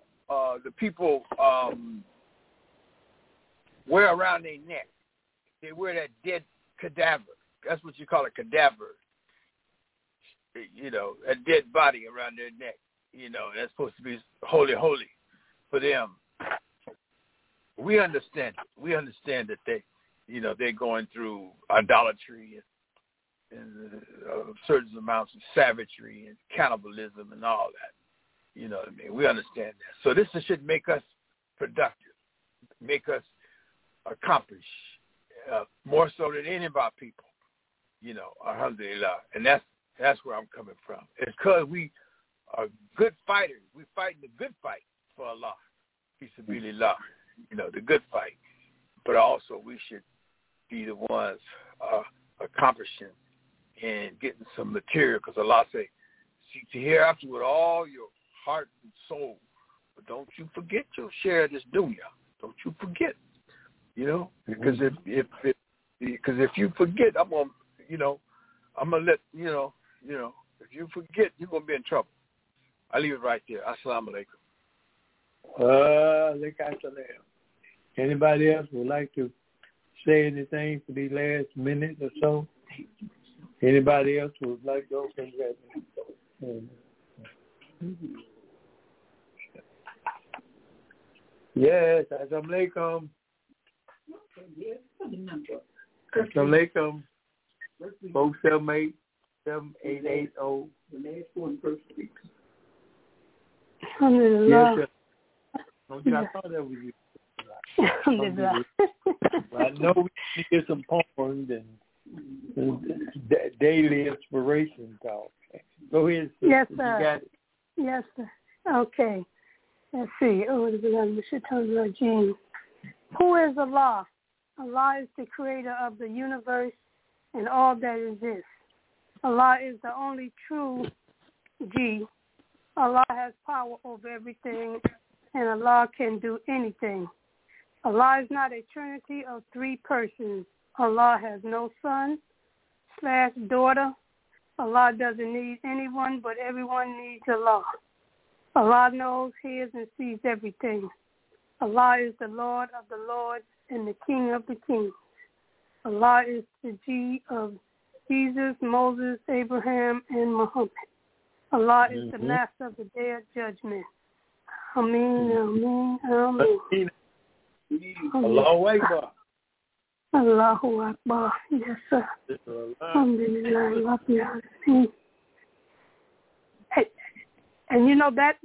[SPEAKER 6] wear around their neck. They wear that dead cadaver. That's what you call a cadaver. You know, a dead body around their neck. You know, that's supposed to be holy for them. We understand it. We understand that they're going through idolatry and certain amounts of savagery and cannibalism and all that. You know what I mean? We understand that. So this should make us productive, make us accomplish more so than any of our people. You know, alhamdulillah. And that's where I'm coming from. It's because we are good fighters. We're fighting the good fight for Allah. Fi sabilillah. You know, the good fight. But also we should be the ones accomplishing and getting some material, because Allah say, seek to hereafter with all your heart and soul. But don't you forget your share of this dunya. Don't you forget. You know, because if you forget, I'm gonna let you know, if you forget, you're gonna be in trouble. I leave it right there. Assalamu alaikum.
[SPEAKER 3] Anybody else would like to say anything for the last minute or so? Anybody else would like to open that? Yes, assalamu alaikum. Assalamu alaikum. 478-7880. The last one first week.
[SPEAKER 2] Alhamdulillah.
[SPEAKER 3] Yes, I thought that was you. Alhamdulillah. I know we need to get some poems and daily inspiration talk. Go ahead, sister.
[SPEAKER 2] Yes, sir.
[SPEAKER 3] You got it.
[SPEAKER 2] Yes, sir. Okay. Let's see. Who is Allah? Allah is the creator of the universe and all that exists. Allah is the only true G. Allah has power over everything, and Allah can do anything. Allah is not a trinity of three persons. Allah has no son/daughter. Allah doesn't need anyone, but everyone needs Allah. Allah knows, hears, and sees everything. Allah is the Lord of the lords and the King of the kings. Allah is the G of Jesus, Moses, Abraham, and Muhammad. Allah is the master of the day of judgment. Ameen, ameen, ameen.
[SPEAKER 3] Allahu Akbar.
[SPEAKER 2] Allahu Akbar. Yes, sir. Alhamdulillah. And you know that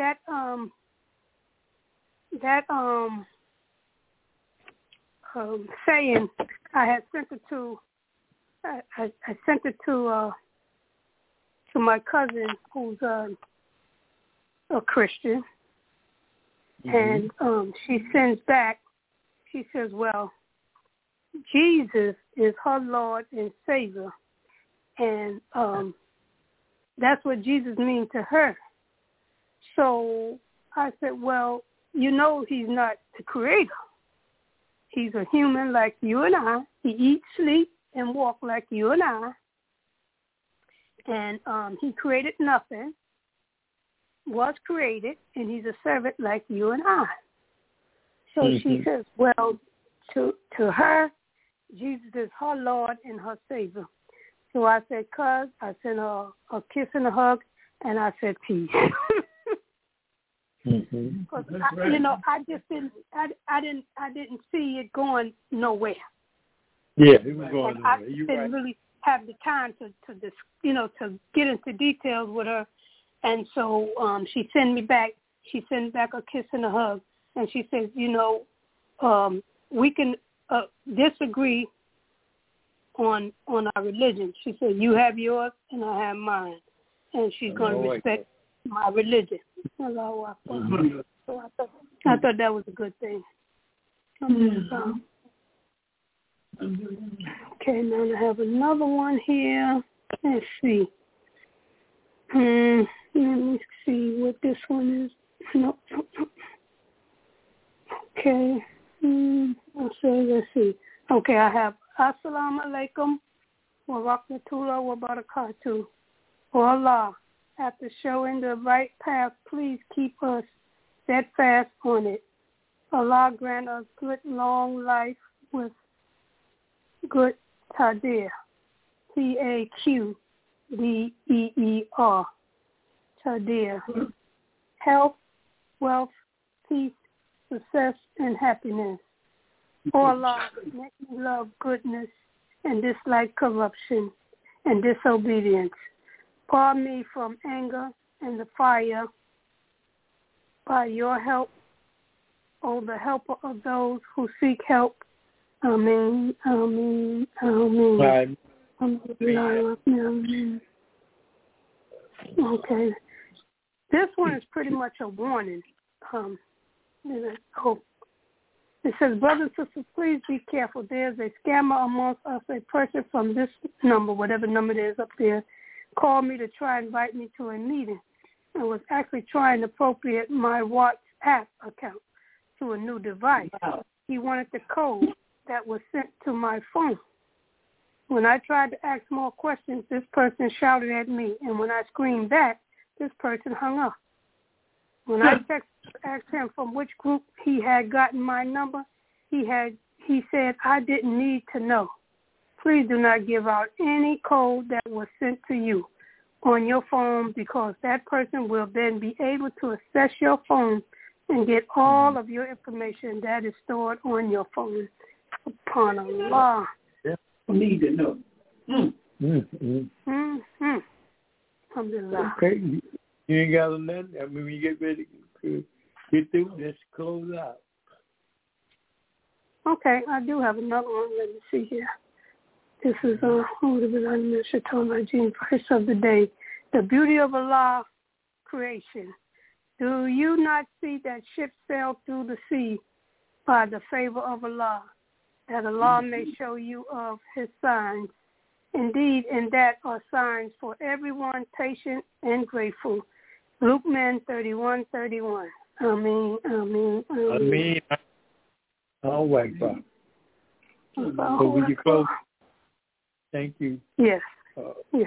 [SPEAKER 2] saying, I had sent it to I sent it to my cousin who's a Christian, and she sends back. She says, "Well, Jesus is her Lord and Savior, and that's what Jesus means to her." So I said, "Well, you know, he's not the creator. He's a human like you and I. He eats, sleeps, and walks like you and I. And he created nothing, was created, and he's a servant like you and I." So she says, well, to her, Jesus is her Lord and her Savior. So I said, cuz, I sent her a kiss and a hug, and I said, peace. Because you know, I didn't see it going nowhere.
[SPEAKER 3] Yeah, it was going nowhere.
[SPEAKER 2] I didn't really have the time to get into details with her, and so she sent me back. She sent back a kiss and a hug, and she says, we can disagree on our religion. She said, you have yours and I have mine, and she's going to respect my religion. So I thought that was a good thing. Okay, now I have another one here. Let's see. Let me see what this one is. No. Okay. Let's see. Okay, I have Assalamu alaikum wa rahmatullahi wa barakatuh. Oh Allah, after showing the right path, please keep us steadfast on it. Allah grant us good long life with good Taqdeer. Taqdeer. Taqdeer. Health, wealth, peace, success, and happiness. Oh Allah, make me love goodness and dislike corruption and disobedience. Pardon me from anger and the fire by your help, O the helper of those who seek help. Amen, amen, amen. Amen. Okay. This one is pretty much a warning. It says, brothers and sisters, please be careful. There's a scammer amongst us. A person from this number, whatever number it is up there, called me to try and invite me to a meeting and was actually trying to appropriate my WhatsApp account to a new device. Wow. He wanted the code that was sent to my phone. When I tried to ask more questions, this person shouted at me, and when I screamed back, this person hung up. When I asked him from which group he had gotten my number, he said, I didn't need to know. Please do not give out any code that was sent to you on your phone, because that person will then be able to access your phone and get all of your information that is stored on your phone. Upon Allah.
[SPEAKER 1] Yeah, we need to know.
[SPEAKER 2] Alhamdulillah.
[SPEAKER 3] Okay. You ain't got nothing. I mean, when you get ready to get through, let's close out.
[SPEAKER 2] Okay, I do have another one. Let me see here. This is verse of the day. The beauty of Allah,
[SPEAKER 7] creation. Do you not see that ships sail through the sea by the favor of Allah, that Allah may show you of his signs? Indeed, in that are signs for everyone patient and grateful. Luke 31:31. Ameen, ameen, ameen.
[SPEAKER 3] Ameen. All right, Bob. So will you close? Thank you.
[SPEAKER 7] Yes. Yes.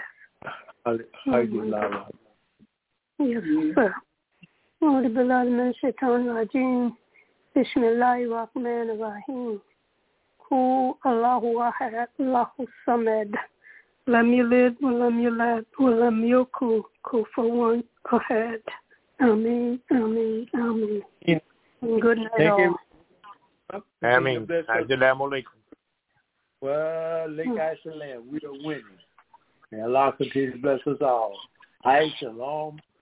[SPEAKER 7] Yes, sir. أعوذ بالله من الشيطان الرجيم بسم الله الرحمن الرحيم هو الله أحد الله الصمد لم يلد ولم يولد ولم يكن كفوا أحد. Amen, amen, amen. Good night.
[SPEAKER 3] Thank you.
[SPEAKER 5] Amen. Assalamu alaikum.
[SPEAKER 3] Well, Lake Salam, we are winning. And Allah continue to bless us all. Hi, shalom.